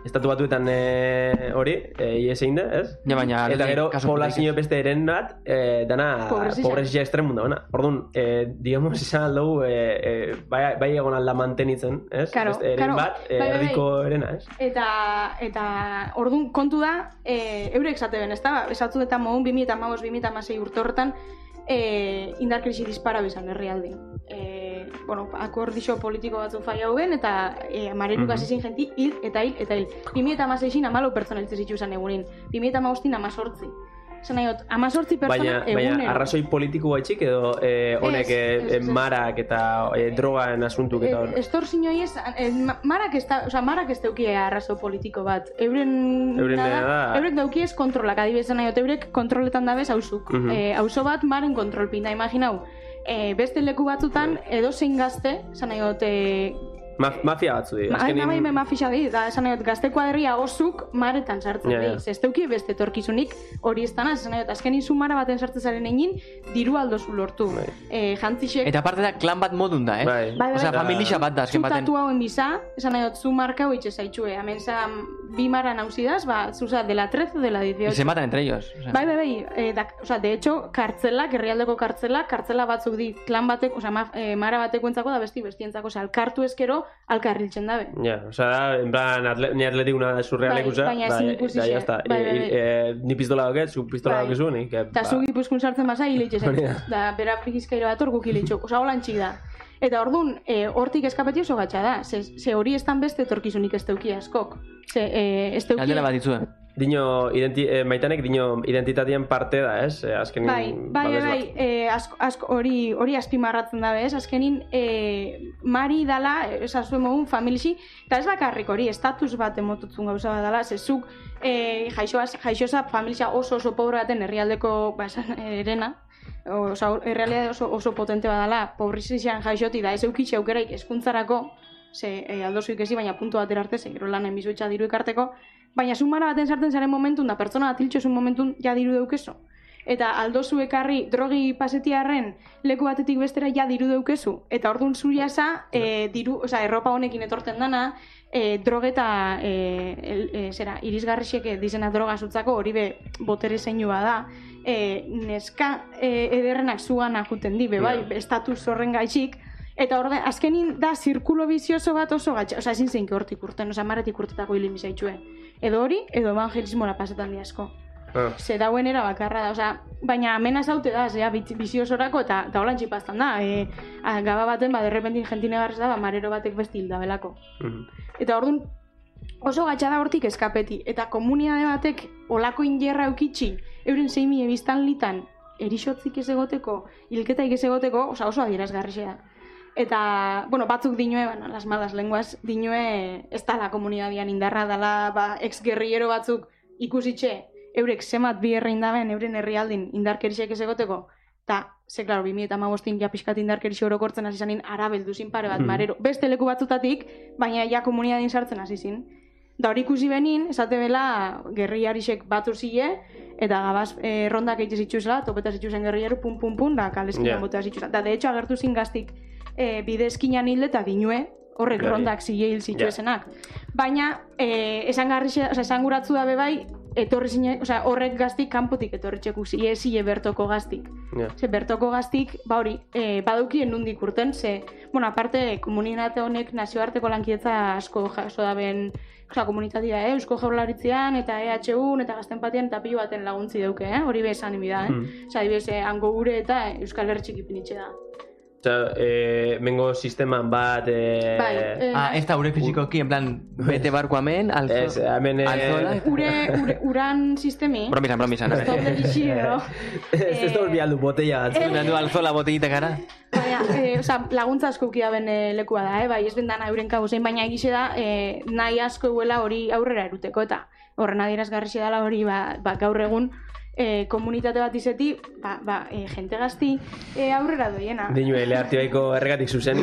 estatu batuetan e, hori, e, ies egin da, ez? Ja, baina... Eta gero, kasu poblazio beste eren bat, e, dana Pobrezia. pobrezia estremun da, bana. Orduan, e, digamos, izan aldugu, e, e, bai, bai egon alda mantenitzen, ez? Claro, beste eren claro. bat, e, Bai, bai, bai. erdiko erena, ez? Eta, eta orduan kontu da, e, eurek zate ben, ez da? Esatzu eta modun bi mila hamabost bi mila hamasei urte horretan, e, indarkrisi dispara bezan herrialde. E, bueno, akordixo politiko batzu faia huen, eta e, mareru hasi zen jenti hil eta hil eta hil. bi mila hamaseian hamalau pertsona hiltzen zituzan egunin, bi mila hamabostin hamazortzi. Zan nahi, hamazortzi pertsona Baina, egunero. baina arrazoi politiko gaitxik edo e, honek Ez, e, ez, ez, ez. marak eta e, drogaen asuntuk eta hor. Estorzinoi ez, eh, ma- marak ez da, oza, marak ez daukie arrazo politiko bat. Euren, Euren nada, da- eurek daukie ez kontrolak, adibidez nahi, eurek kontroletan dabez hauzuk. Mhm. Eh, auzo bat maren kontrolpin da, imaginau. Eh, beste leku batzutan edo zein gazte, zan nahi dut, eh, Maf mafia batzu dira. Ma, ma, ma, ma fixa di, da, esan nahi dut, gazte kuadria osuk maretan sartzen Ja, di. ja. Ze ez dauki beste etorkizunik hori ez dana, esan nahi dut, azkenin zu mara baten sartzen zaren egin, diru aldozu lortu. Bai. Eh, jantzixek, Eta aparte da, klan bat modun da, eh? Bai. Bai, bai, Osea, bai. familia bat da, azken baten. Zutatu hauen biza, esan nahi dut, zu marka hoitxe zaitxue. Hemen za, bi mara nauzidaz, ba, zuza, de la trece o de la Y dieciocho. se matan entre ellos. O sea. Bai, bai, bai, eh, da, o sea, de hecho, kartzelak, herrialdeko kartzelak, kartzela batzuk di, klan batek, o sea, ma, eh, mara bateko entzako da besti bestientzako, o sea, alkartu ezkero, alkarriltzen dabe. Ja, osea, en plan, atle, ni atletikuna surreal Bai, ikusa, baina ezin ikusi da, xe. ya está. Bai, bai, E, bai. e, ni pistola doket, zu pistola Bai. dokezu, nik. eh, Eta zu Gipuzkoan sartzen basa, hile itxe Hori zaitu. Da, bera bizkaira bat orguk hile itxok, oza, holan txik da. Eta orduan, e, hortik eskapeti oso gatsa da, ze, ze hori estan beste etorkizunik ez teuki askok. Ze, e, ez teuki... Galdera bat ditzue. Dino, identi, eh, maitanek dino identitatien parte da, ez? Eh, azkenin, Bai, bai, bai, babes bai, bat. e, asko, asko hori, hori azpimarratzen da bez, azkenin e, mari dala, esazue mogun, familixi, eta ez bakarrik hori, estatus bat emotutzun gauza bat dala, zezuk e, jaixoaz, jaixoza familixa oso oso pobre baten herrialdeko ba, esan, erena, oza, errealidade oso, oso potente badala, pobrezizan jaixoti da, ez eukitxe aukeraik eskuntzarako, ze e, aldozu ikesi, baina puntu batera arte, ze gero lan enbizuetxa diru ikarteko, baina sumara baten sartzen zaren momentun, da pertsona bat hiltxosun momentun, ja diru deukezu. Eta aldozu ekarri drogi pasetiarren leku batetik bestera ja diru deukezu. Eta orduan zu jasa, e, diru, oza, erropa honekin etorten dana, e, drogeta, e, el, e, zera, irisgarrixek dizena droga zutzako, hori be botere zeinua da, e, neska e, ederrenak zugana juten di, be, bai, estatus horren gaitxik, eta orde, azkenin da zirkulo bizioso bat oso gatxa, oza, ezin zeinke hortik urten, oza, maretik urtetako hilin bizaitxue. Edo hori, edo evangelismora pasetan di asko. Ah. Ze dauen era bakarra da, oza, baina amenaz haute da, zea, biziosorako, eta da holan txipaztan da, e, a, gaba baten, ba, derrepentin jentine garrez da, ba, marero batek besti hilda belako. Mhm. Eta orduan, oso gatxa da hortik eskapeti, eta komunitate batek olako injerra eukitxi, euren zeimi ebiztan litan, erixotzik ez egoteko, hilketaik ez egoteko, oza, oso adierazgarri da. Eta, bueno, batzuk dinue, bueno, las malas lenguas, dinue ez dala komunidadian indarra dala, ba, ex-guerrillero batzuk ikusitxe, eurek zemat bi herrein daben, euren herrialdin indarkerixek ez egoteko, eta, ze, klaro, bi mila hamabostin ja pixkat indarkerixo orokortzen hasi zanin arabelduzin pare bat, marero, beste leku batzutatik, baina ja komunidadin sartzen hasi zin. Da hori ikusi benin, esate bela, gerriarixek batu zile, eta gabaz e, rondak egite zituzela, topeta zituzen gerriaru, pum, pum, pum, da kaleskin Ja. botea zituzela. Da, de hecho, agertu zin gaztik e, bidezkinan hilde eta dinue, horrek Bai. rondak zile hil zituezenak. Baina, e, esan, garrixe, o sea, esan guratzu dabe bai, etorri zine, o sea, horrek gaztik kanpotik etorri txeku zile, zile bertoko gaztik. Ja. Ze bertoko gaztik, ba hori, e, badukien nundik urten, ze, bueno, aparte, komunitate honek nazioarteko lankidetza asko jaso daben, osea, komunitatea, eh? Eusko Jaurlaritzean, eta E H U, eta Gaztenpatian, eta pilo baten laguntzi dauke, eh? Hori bezan imida, eh? Mm. Osea, adibidez, eh, hango gure eta Euskal Herri txikipinitxe da. Osea, eh, mengo sisteman bat... Eh, Bai, eh, Ah, ez da ure fizikoki, en plan, bete barko hemen, alzo... Ez, hemen... Eh, alzola... ure, ure, uran sistemi, Bromisan, bromisan. ez doble gixi edo, Ez ez da olbialdu botella bat. Ez du alzola botellita gara. baina, eh, osea, laguntza asko ukia ben eh, lekua da, eh? Bai, ez bendana euren kabuzein, baina egize da, eh, nahi asko euela hori aurrera eruteko, eta horren adierazgarri dela hori, ba, ba, gaur egun, eh, komunitate bat izeti, ba, ba, eh, jente gazti eh, aurrera doiena. Dinu, ele artibaiko erregatik zuzen.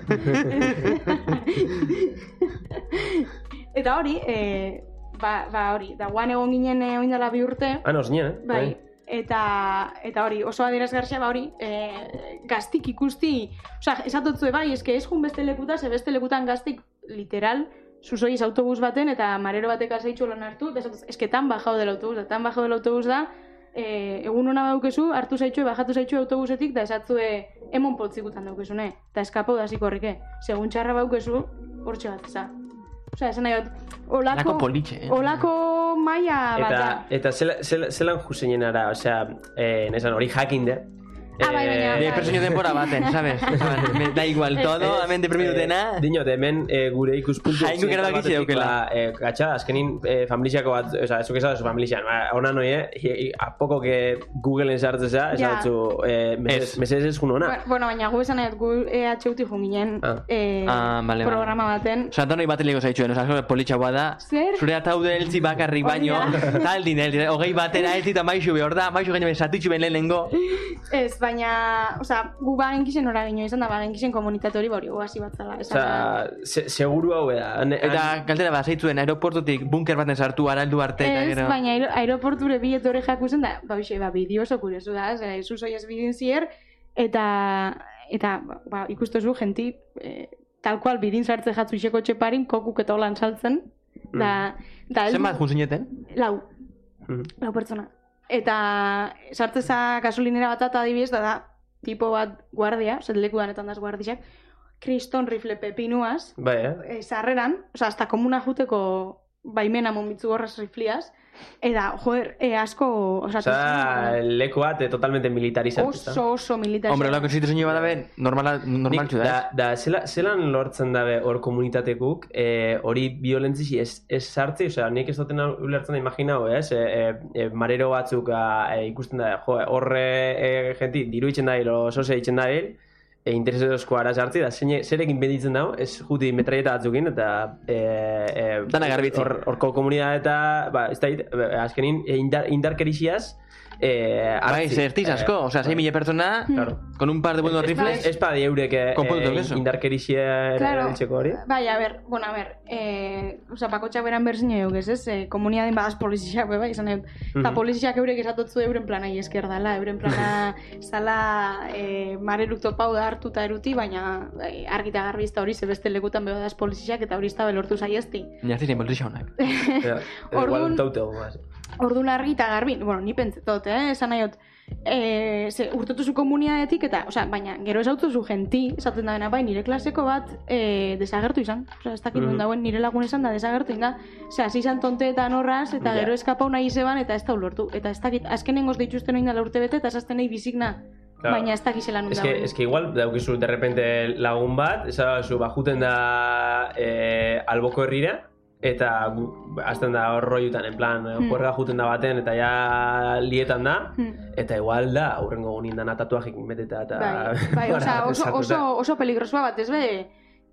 Eta hori, eh, ba, ba hori, da guan egon ginen eh, oindala bi urte, Ah, nos nien, eh? bai, eta, eta hori, oso adierazgarria ba hori, eh, gaztik ikusti, osea, esatotzue bai, eske ez jun beste lekuta, ze beste lekutan gaztik literal, Susoiz autobus baten, eta marero batek azaitxo lan hartu, eta esatuz, eske tan bajao del autobus, da tan bajao del autobus da, e, egun hona daukezu, hartu zaitxue, bajatu zaitxue autobusetik, da esatzue emon potzikutan daukezune, eta eskapau da ziko horrike. Segun txarra baukezu, hortxe bat eza. Osea, esan nahi dut, olako, Olako politxe, eh? olako maia bat Eta, da. eta zela, zela, zelan juzeinen ara, osea, eh, nesan hori jakin de. Ah, bai, baina- De persoño denbora baten, ¿sabes? Me da igual todo, hemen deprimidu dena. Dinot, hemen eh, gure ikuspuntu Jainguk erabakitze daukela. eh, gatxa, azkenin eh, familiako bat, oza, ezuk esatu zu familian, ba, ona noi, eh, i- i- a poco que Googleen sartzeza, Ja. esatu, eh, meses, meses ez jun ona. Bueno, bueno, baina gu esan nahi dut, gu E H U tik junginen Ah. eh, Ah, vale, vale. programa baten. Osa, antonoi bat lego zaitzuen, osa, politxagoa da. Zer? Zure ataude eltzi bakarrik baino, Hori da. taldin, el, hogei batera eltzi eta maixu behor da, maixu gaino besatitxu ben lehenengo. Ez, baina, osea, gu bagenkisen ora gino izan da, bagenkisen komunitate hori bori, hasi bat zala. esan da. Oza, se, seguru hau da. Han- Eta han- galtera bat zaitzuen aeroportutik bunker baten sartu araldu arte eta Ez, gero. baina aero, aeroporture bilet hori jakuzen da, ba, bixe, ba, bideo oso kuriosu da, ez, eh, zuzoi ez bidin zier, eta, eta, ba, ikustezu, genti, eh, tal kual bidin sartze jatzu iseko txeparin, kokuk eta holan saltzen, da, da, heldu- Zenbat junzineten? lau, Mhm. lau pertsona. Eta sartzeza gasolinera bat eta adibidez, da da, tipo bat guardia, zer leku danetan daz guardiak, kriston rifle pepinuaz, Bai, eh? e, sarreran, oza, hasta komuna juteko baimena monbitzu gorraz rifliaz, eta, joder, e, asko, oza, Oza, leku bat eh, totalmente militarizatu. oso, oso militar. Hombre, olako situazio badabe, normala, normal txu da, da, ez? da zela, zelan lortzen dabe hor komunitatekuk, eh, hori violentzi ez, ez sartzi, osea, nik ez duten ulertzen da imaginau, ez? E, e, e, marero batzuk a, e, ikusten da, jo, horre e, genti, diru itzen da hil, oso ze itzen da hil, e, interesezko ara sartzi, da zeine, zerekin benditzen dago, ez juti metraieta batzukin, eta e, e, Dana garbitzi. hor- horko komunidad eta, ba, ez da, e, azkenin, e, indar, indarkerixiaz, e, Bai, hartzi. zertiz asko, osea, sei mila pertsona, Claro. con un par de buenos Ez- rifles. Ez pa eurek eh, Konpondutu eh, duzu. indarkerixia Claro. erabiltzeko hori. Bai, a ber, bueno, a ber, eh, oza, bakotxak beran berzin euk, ez ez, eh, komunidaden badaz poliziak, bai, izan euk, eta Mhm. poliziak eurek esatotzu euren plana esker dala, euren plana zala eh, mareruk topau da hartu eta eruti, baina eh, argita garbi ez da hori, zebeste lekutan beho daz poliziak, eta hori ez da belortu zaiezti. Niaztiren boltisa honak. Ja, Orduan- igual tautego más. Orduan argi eta garbi, bueno, ni pentsetot, eh, esan nahi dut, e, ze, urtutuzu komunidadetik eta, osea, baina, gero ez autuzu genti, esaten da bai, nire klaseko bat e, desagertu izan, osea, ez dakit Mhm. duen dauen nire lagun esan da desagertu inda, osea, hasi izan tonteetan horraz, eta Ja. gero eskapau nahi zeban, eta ez da ulortu, eta ez dakit, azkenengoz dituzten oin dala urte bete, eta esazten nahi bizikna, Claro. baina ez dakizela nun Es que, dauen. es que igual daukizu de repente lagun bat, esazu bajuten da eh, alboko herrira, eta gu- hasten da hor roiutan, en plan, Hmm. juerga juten da baten, eta ja lietan da, Hmm. eta igual da, aurrengo gunin dana tatuajekin beteta, eta... Bai, bai, osea, oso, sartuta. oso, oso peligrosua bat, ez be,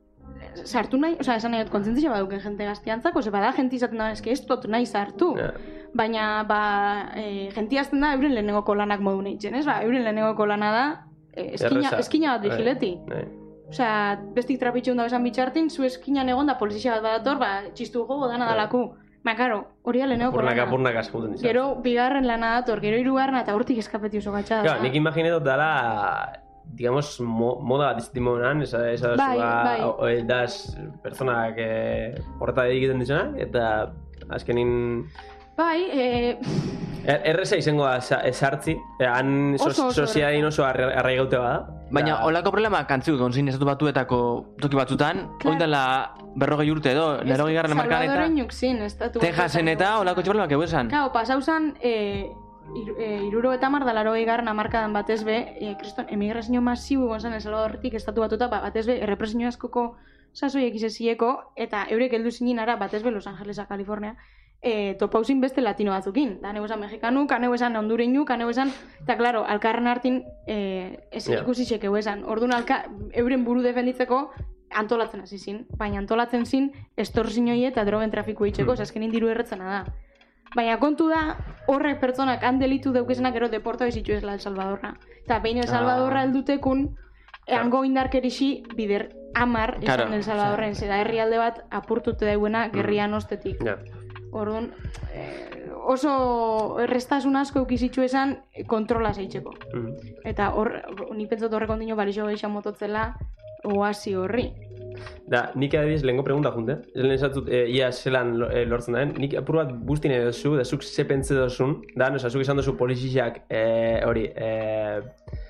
sartu nahi, osea, esan nahi dut kontzentzia baduken jente gaztiantzako, ze bada jenti izaten da, eske ez dut nahi sartu. Ja. Baina, ba, e, jenti azten da euren lehenengoko lanak modu nahitzen, ez? Ba, euren lehenengoko lana da, e, eskina, Erreza. eskina bat Bai, vigileti. bai. Osea, bestik trapitxeun da besan bitxartin, zu eskinan egon da polizia bat badator, ba, txistu gogo dana Bai. dalaku. Ba, karo, hori da lehenengoko Purnaka, lana. purnaka eskuten dizat. Gero, bigarren lana dator, gero hirugarrena eta hortik eskapeti oso gatxada. Claro, nik imaginetot dala, digamos, mo, moda bat izatimo honan, esa, esa Bai, zua, bai. o- o- das personak eh, horreta egiten ditzenak, eta azkenin Bai, e, er, erreza izango da sa- sartzi, eh, han Oso, so, oso sozialin oso arra- arraigaute bada. Baina, Eta- holako problema kantzu gonzin estatu batuetako toki batzutan, Claro. oindala berrogei urte edo, lerogei garren markan eta Salvadoren zin, estatu. Texasen eta holako txipoloak egu esan. Kao, pasau zan, e, ir, e, iruro eta mar da laro garren amarkadan batez be, e, kriston, emigrazio masibu egon zen El Salvadorretik estatu batuta, ba, batez be, errepresinio askoko sasoiek izezieko, eta eurek heldu zinin ara, batez be, Los Angelesa, California, e, topauzin beste latino batzukin. Da, neu esan mexikanu, kaneu esan hondureñu, kaneu esan, eta, klaro, alkarren hartin, e, ez Ja. ikusi xekeu esan. Orduan, alka, euren buru defenditzeko, antolatzen hasi zin. Baina antolatzen zin, estorzinoi eta drogen trafiku eitzeko, mm. azkenin diru erretzena da. Baina kontu da, horrek pertsonak han delitu deukesenak gero deporta bizitu ezla El Salvadorra. Eta behin El Salvadorra heldutekun, hango indarkerixi bider amar Claro, izan El Salvadorren, zera herrialde bat apurtute dauena gerrian ostetik. Ja. Orduan, eh, oso errestasun asko eukizitzu esan eh, kontrola zeitzeko. Mhm. Eta hor, ni pentsat horrek ondino balixo gehiago mototzela oasi horri. Da, nik adibidez lehenko pregunta junte. Lehen esatzut, e, ia zelan e, lortzen daren. Nik apur bat buztin edo zu, da zuk ze pentsa dozun, da, nosa, zuk esan dozu poliziak e, hori, e,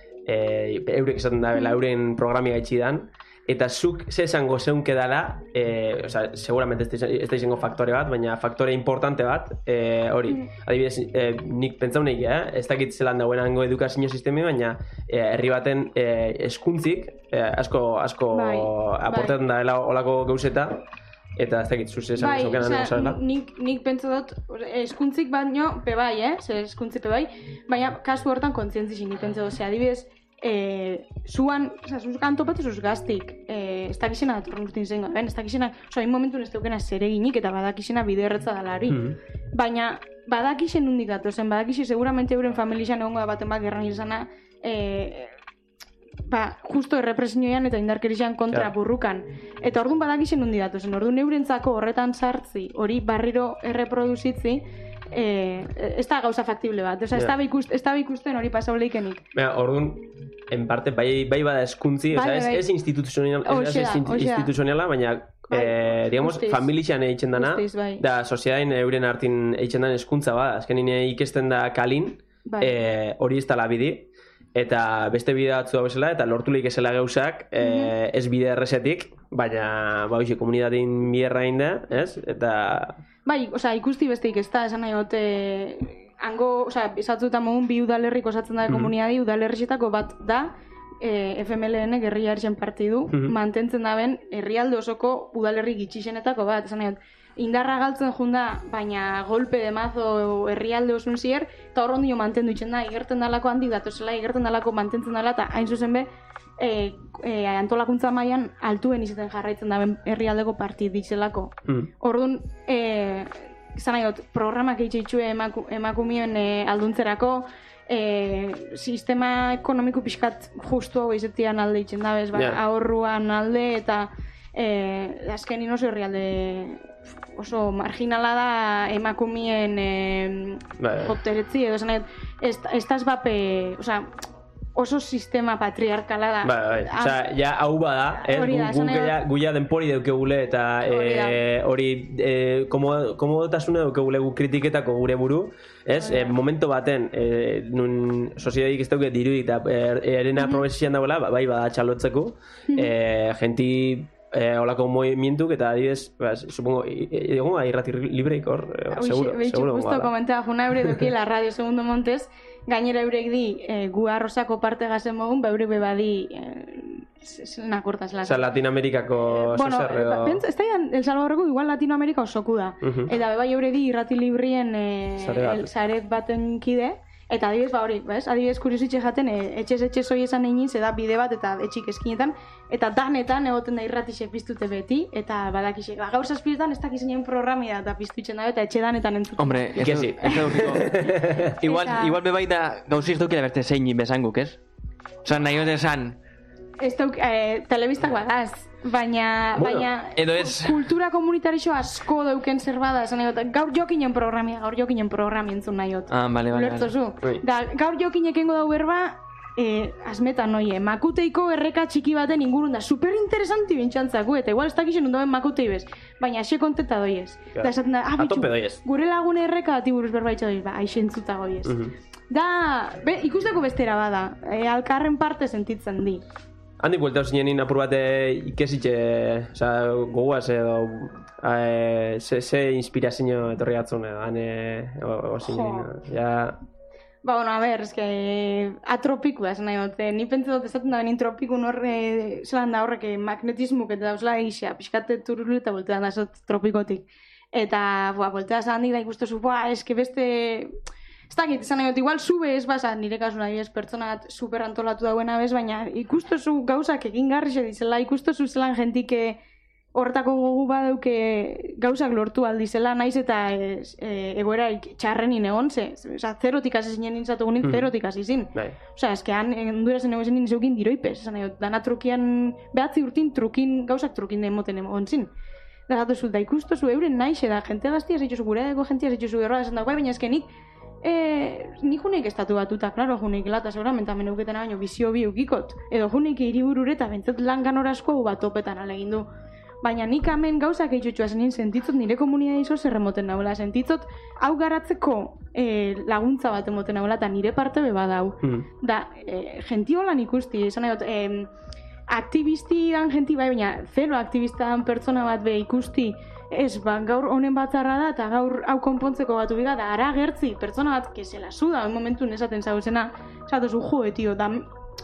e, eurek esaten da, bela, euren programia gaitxi dan, eta zuk ze esango zeunke dala, e, oza, seguramente ez da izango faktore bat, baina faktore importante bat, e, hori, adibidez, e, nik pentsau nahi, eh? Ez dakit zelan dagoenango edukazio sistemi, baina e, herri baten e, eskuntzik, e, asko, asko Bai, aportatzen da dela olako gauzeta, eta ez dakit, zuz esan Bai, zaukenan osea, osarela. nik, nik pentsa dut, eskuntzik baino, pe bai, eh? Zer eskuntzik pe bai, baina kasu hortan kontzientzixin, nik pentsa dut, adibidez, eh, zuan, oza, zuzkan topatu zuz gaztik, eh, ez dakizena datorren urtin zen gaben, ez dakizena, oza, hain momentun ez daukena zereginik eta badakizena bide erretza dalari. Mhm. Baina, badakixen hundik datozen, badakixen seguramente euren familixan egongo da baten bat gerran izana, eh, ba, justo errepresioan eta indarkerixan kontra Ja. burrukan. Eta orduan badakixen hundi datozen, orduan eurentzako horretan sartzi, hori barriro erreproduzitzi, eh, ez da gauza faktible bat. Osa, ez Ja. da ikust, ez da ikusten hori pasau leikenik. Baina, orduan, en parte, bai, bai bada eskuntzi, Bai, oza, ez, bai. ez instituzional, ez, Hoxe ez da, hoxe da. instituzionala, baina, Bai, eh, digamos, guztiz. familixan eitzen dana, Guztiz, bai. da, soziadain euren hartin eitzen dan eskuntza bada, azkenin ikesten da kalin, Bai. eh, hori ez dala bidi, eta beste bide batzu da bezala, eta lortu leik esela gauzak, eh, ez bide errezetik, baina, ba, hoxe, komunitatein bierra inda, ez? Eta... Bai, osea, ikusti besteik ez da, esan nahi gote, hango, osea, esatzuta mogun bi udalerrik osatzen da komunidadi, udalerrixetako bat da, e, F M L N gerriarixen partidu, mantentzen daben herrialde osoko udalerri gitxixenetako bat, esan nahi dut, indarra galtzen junda, baina golpe de mazo herrialde osun zier, eta hor ondio mantendu itxen da, igerten dalako handi datozela, igerten dalako mantentzen dela, eta hain zuzen be, e, e, antolakuntza mailan altuen izaten jarraitzen daben herrialdeko partid ditzelako. Mm. Orduan, e, izan nahi dut, programak eitxeitxue emaku, emakumien e, alduntzerako, e, sistema ekonomiku pixkat justu hau izetian alde itxen dabez, ba, Ja. ahorruan alde, eta e, azkenin oso herrialde oso marginala da emakumien e, Bai. joteretzi, edo esan nahi dut, ez, ez das bape, osea, oso sistema patriarkala da. Bai, bai, osea, ja hau bada, ez, Hori da, gu, esan gu, nahi ja, dut. gu ja denpori deukegule eta Hori da. eh, hori eh, komo- komodotasuna deukegule gu kritiketako gure buru, ez, Hori da. eh, momento baten, eh, nun soziedadik ez dauke dirudik eta er, erena Mhm. probesian dagoela, ba- bai bada txalotzeko, eh, genti eh, olako movimientuk eta adibidez, ba, supongo, i- i- egongo da irrati libreik hor, eh, Uixe, seguro, behitxu, seguro justo egongo da. komentea juna eure dokiela Radio Segundo Montes, gainera eurek di, e, gu arrozako parte gazen mogun, ba eurek bebadi, e, zenak hortaz Osa, Latinoamerikako Bueno, zozer edo... pentsa, ez da El Salvadorreko igual Latinoamerika osoku da. Mhm. Eta bebai eure di irrati librien e, Sare bat. el- sare baten kide, eta adibidez, ba hori, bez? Adibidez, kuriositxe jaten, e, etxez etxe zoi esan egin, zeda bide bat eta etxik eskinetan, eta danetan egoten da irratixek piztute beti, eta badakixek, ba, gaur zazpiretan ez dakizenean programia eta piztuitzen da, eta etxe danetan entzuten. Hombre, ez Ikesi. du- ez da urriko. igual, Eta- igual bebai da gauzik dukila berte zein bezanguk, ez? Osa, nahi hori esan, Ez dauk, e, telebistak badaz, baina, Bueno, baina edo ez- kultura komunitarixo asko dauken zer bada, esan nahi dut, gaur jokinen programia, gaur jokinen programia entzun nahi dut. Ah, bale, bale, bale. Ulertzozu? Bai. Da, gaur jokinek engo dau berba, e, asmetan noie, makuteiko erreka txiki baten ingurun da, super interesanti bintxantzaku, eta igual ez dakixen ondoen makutei bez, baina ase kontenta doiez. Ja. Da, esaten da, ah, A bitxu, tope doiez. gure lagune erreka bati buruz berbaitza doiez, ba, aixe entzuta goiez. Mhm. Da, be, ikusteko bestera bada, e, alkarren parte sentitzen di. Handik bueltau zinenin apur bate ikesitxe, oza, goguaz edo, eh, ze, ze inspirazio etorri gatzun edo, hane, o, o zinenin, ja... Ba, bueno, a ber, eske, atropiku da, esan nahi dut. Ni pentsa dut esaten da benin tropiku horre, zelan da horrek, magnetismuk eta dauzela egizia, pixkate turulu eta voltean da zot tropikotik. Eta, boa, voltea zan da ikustozu, boa, eske beste... Ez dakit, esan nahi dut, igual zube ez basa, nire kasuna ez pertsona bat super antolatu dauena bez, baina ikustozu gauzak egin garrixe dizela, ikustozu zelan jentike horretako gogu badauke gauzak lortu aldizela, naiz eta ez, e, egoera ik- txarrenin egon, ze, oza, zerotik hasi zinen nintzatu gunin, Mhm. zerotik hasi zin. Bai. Osea, eskean, Hondurasen egon zinen zeukin diroipez, esan nahi dut, dana trukian, behatzi urtin trukin, gauzak trukin demoten egon zin. Da gatozu, da ikustozu euren naixe da, jente gaztia zituzu, gure dago jentia zituzu erroa, esan da, bai, baina eskenik, E, ni juneik estatu batuta, klaro, juneik lata, seguramente hemen euketena baino bizio bi eukikot. Edo juneik hiriburure eta bentzat lan ganorazko bat topetan alegin du. Baina nik hemen gauzak eitxutxua zenin sentitzot nire komunia izo zerremoten naula. Sentitzot hau garatzeko e, laguntza bat emoten naula eta nire parte beba dau. Mm. Da, e, genti holan ikusti, esan nahi dut, e, aktivisti dan genti bai, baina zero aktivista dan pertsona bat be ikusti, ez, ba, gaur honen batzarra da, eta gaur hau konpontzeko batu biga, da, ara gertzi, pertsona bat, que se la suda, en momentu nesaten zauzena, esatozu, jo, tio, da,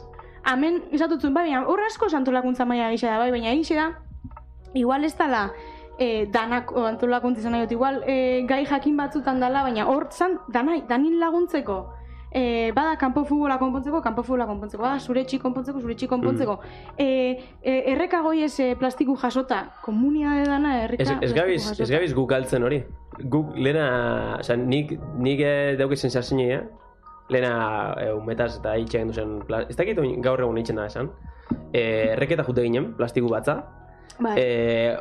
hemen, esatutzen, bai, baina, hor asko antolakuntza maila gisa da, bai, baina gisa da, igual ez dala, e, danak antolakuntza izan nahi dut, igual, e, gai jakin batzutan dala, baina hor zan, danai, danin laguntzeko, E, bada kanpo futbola konpontzeko, kanpo futbola konpontzeko, bada zure txik konpontzeko, zure txik konpontzeko. Mm. E, e, errekagoi ez e, plastiku jasota, komunia edana erreka ez, ez gabiz, jasota. Ez gabiz guk altzen hori. Guk lehena, oza, nik, nik dauke sensazioa, lehena e, umetaz eta itxean duzen, ez dakit gaur egun itxen da esan, e, erreketa jute ginen, plastiku batza. Bai. E,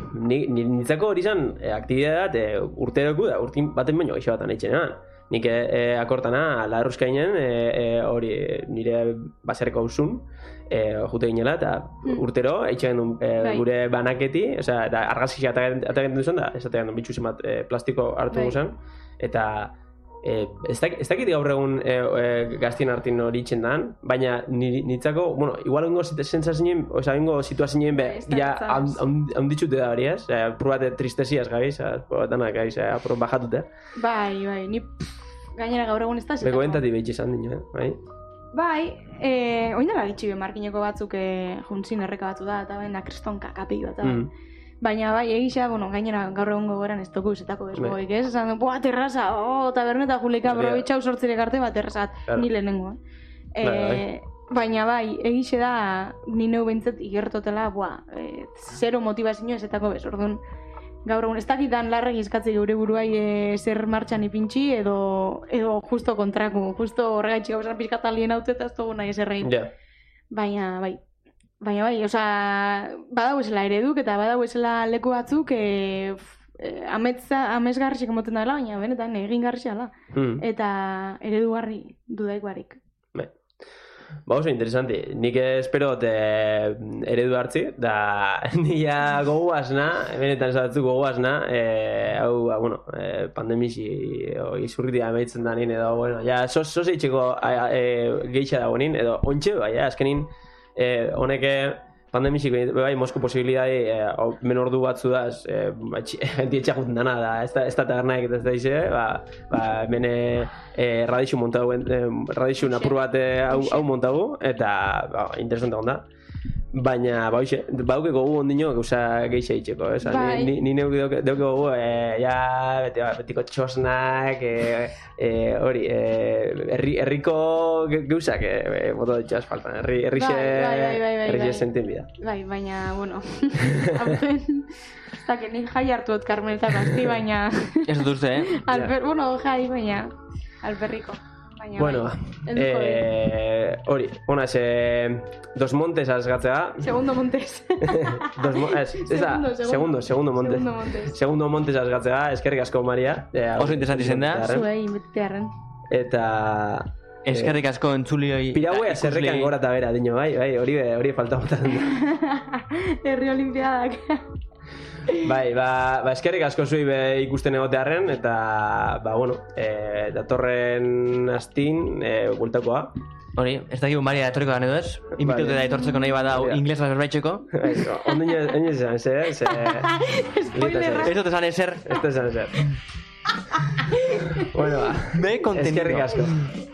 nitzako hori zen, e, aktibidadat e, urte dugu da, urtin baten baino gaixo batan itxen eman. Nik e, akortana, la erruskainen, hori e, e, nire baserreko hausun, e, jute ginela, eta mm. urtero, eitxean duen e, gure banaketi, oza, eta argazkia ataken duzen, da, ez ataken duen bitxu zenbat e, plastiko hartu guzen, eta e, ez dakit gaur egun e, e, gaztien hartin hori itxen dan, baina nitzako, bueno, igual ongo sensazioen, oza, ongo situazioen, be, ja, handitxute da hori ez, e, probate tristesiaz gabiz, probatanak gabiz, apro bajatute. Bai, bai, ni gainera gaur egun ez da. Beko entati behitxe esan dino, eh? bai? Bai, e, oin dela ditxi ben markineko batzuk e, juntzin erreka batzu da, eta baina kristonka kapi bat, mm. Baina bai, egisa, bueno, gainera gaur egun gogoran ez toku izetako bezgoik, ez? Esan, boa, terraza, oh, taberneta julika, probitxau sortzirek arte bat terrazat, claro. Ni lehenengo, eh? E, bai. Baina bai, egixe da, ni neu behintzat igertotela, boa, e, zero motivazio ezetako bez, orduan, gaur egun, ez dakitan larregi eskatzi geure buruai e, zer martxan ipintxi, edo, edo justo kontraku, justo horregaitxik hau esan pizkat alien haute eta ez dugu nahi ezer egin. Yeah. Baina, bai, baina bai, oza, badau esela ereduk eta badau esela leku batzuk, e, e, amezgarrisik emoten dela, baina benetan egin garrisiala. Mm. Eta eredugarri dudaik barik. Ba, oso interesanti. Nik espero eh, eredu hartzi, da nila goguazna, benetan esatzu goguazna, eh, hau, ba, bueno, eh, pandemisi izurritia emaitzen da nien, edo, bueno, ja, zoze itxeko eh, geitxa dago nien, edo, ontxe, bai, ja, azkenin, eh, honeke, pandemisik, bai, mosko posibilidade, eh, menordu batzu da, eh, genti etxakuten dana, da, ez da, ez da tabernaik eta ez da ize, ba, ba, mene eh, radixu montagu, eh, radixu napur bat eh, hau, hau montagu, eta, ba, interesante onda. Baina, ba, hoxe, bauke gogu ondino gauza gehiago itxeko, ez? Bai. Ni, ni neuke dauke gogu, e, ja, beti, betiko txosnak, hori, e, e, erri, erriko gauzak, e, boto ditxo asfaltan, erri, errixe, bai, bai, bai, bai, bai, errixe zentin bida. Bai, baina, bueno, hauten, ez dakit, nik jai hartuot Carmel eta Basti, baina... Ez dut uste, eh? Alper, ja. Bueno, jai, baina, alperriko. Baina, bueno, eh, hori, ona, ez, dos montes azgatzea. Segundo montes. dos mo es, segundo, esa, segundo, segundo montes. Segundo montes. Segundo montes azgatzea, eskerrik asko Maria. Eh, Oso interesanti zen da. Zuei, betearren. Eta... Eskerrik asko entzulioi. Pirauea zerrekan gora eta bera, dino, bai, bai, hori, hori falta botatzen da. Herri olimpiadak. Bai, ba, ba eskerrik asko zuei be ikusten egotearren, eta, ba, bueno, e, datorren astin, e, bueltakoa. Hori, ez dakibu Maria etorriko gane ez? Inbitute da etortzeko nahi badau inglesa zerbaitzeko. Ondo ino esan ezer, ze... Spoilerra. Ez dut esan ezer. Ez dut esan ezer. Bueno, ba, me contenido. Eskerrik asko.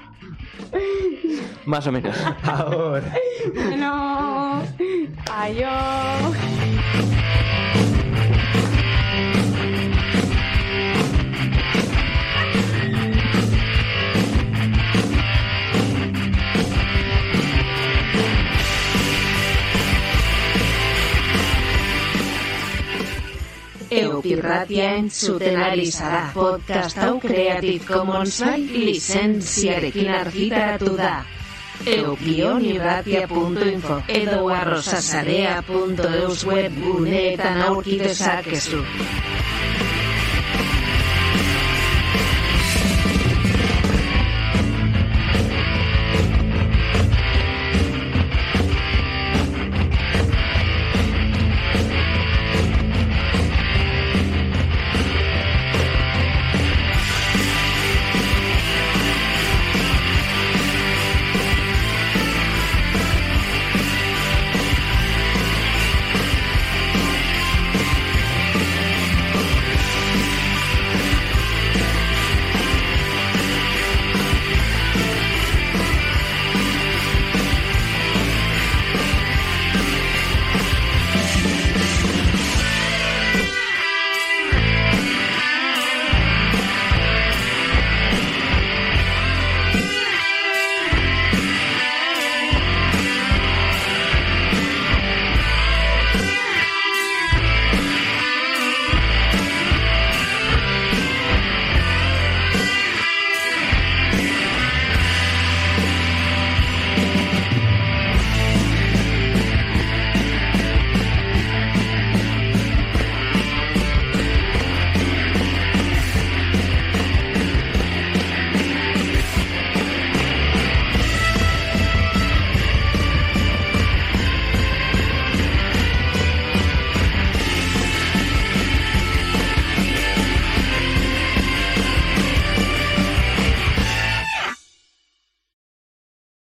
Más o menos. Ahora. Bueno, adiós. Eupirratia entzuten ari zara. Podcast hau Creative Commons lizentziarekin argitaratu da. eupionirratia punto info edo arrosasarea punto eus webguneetan aurki dezakezu.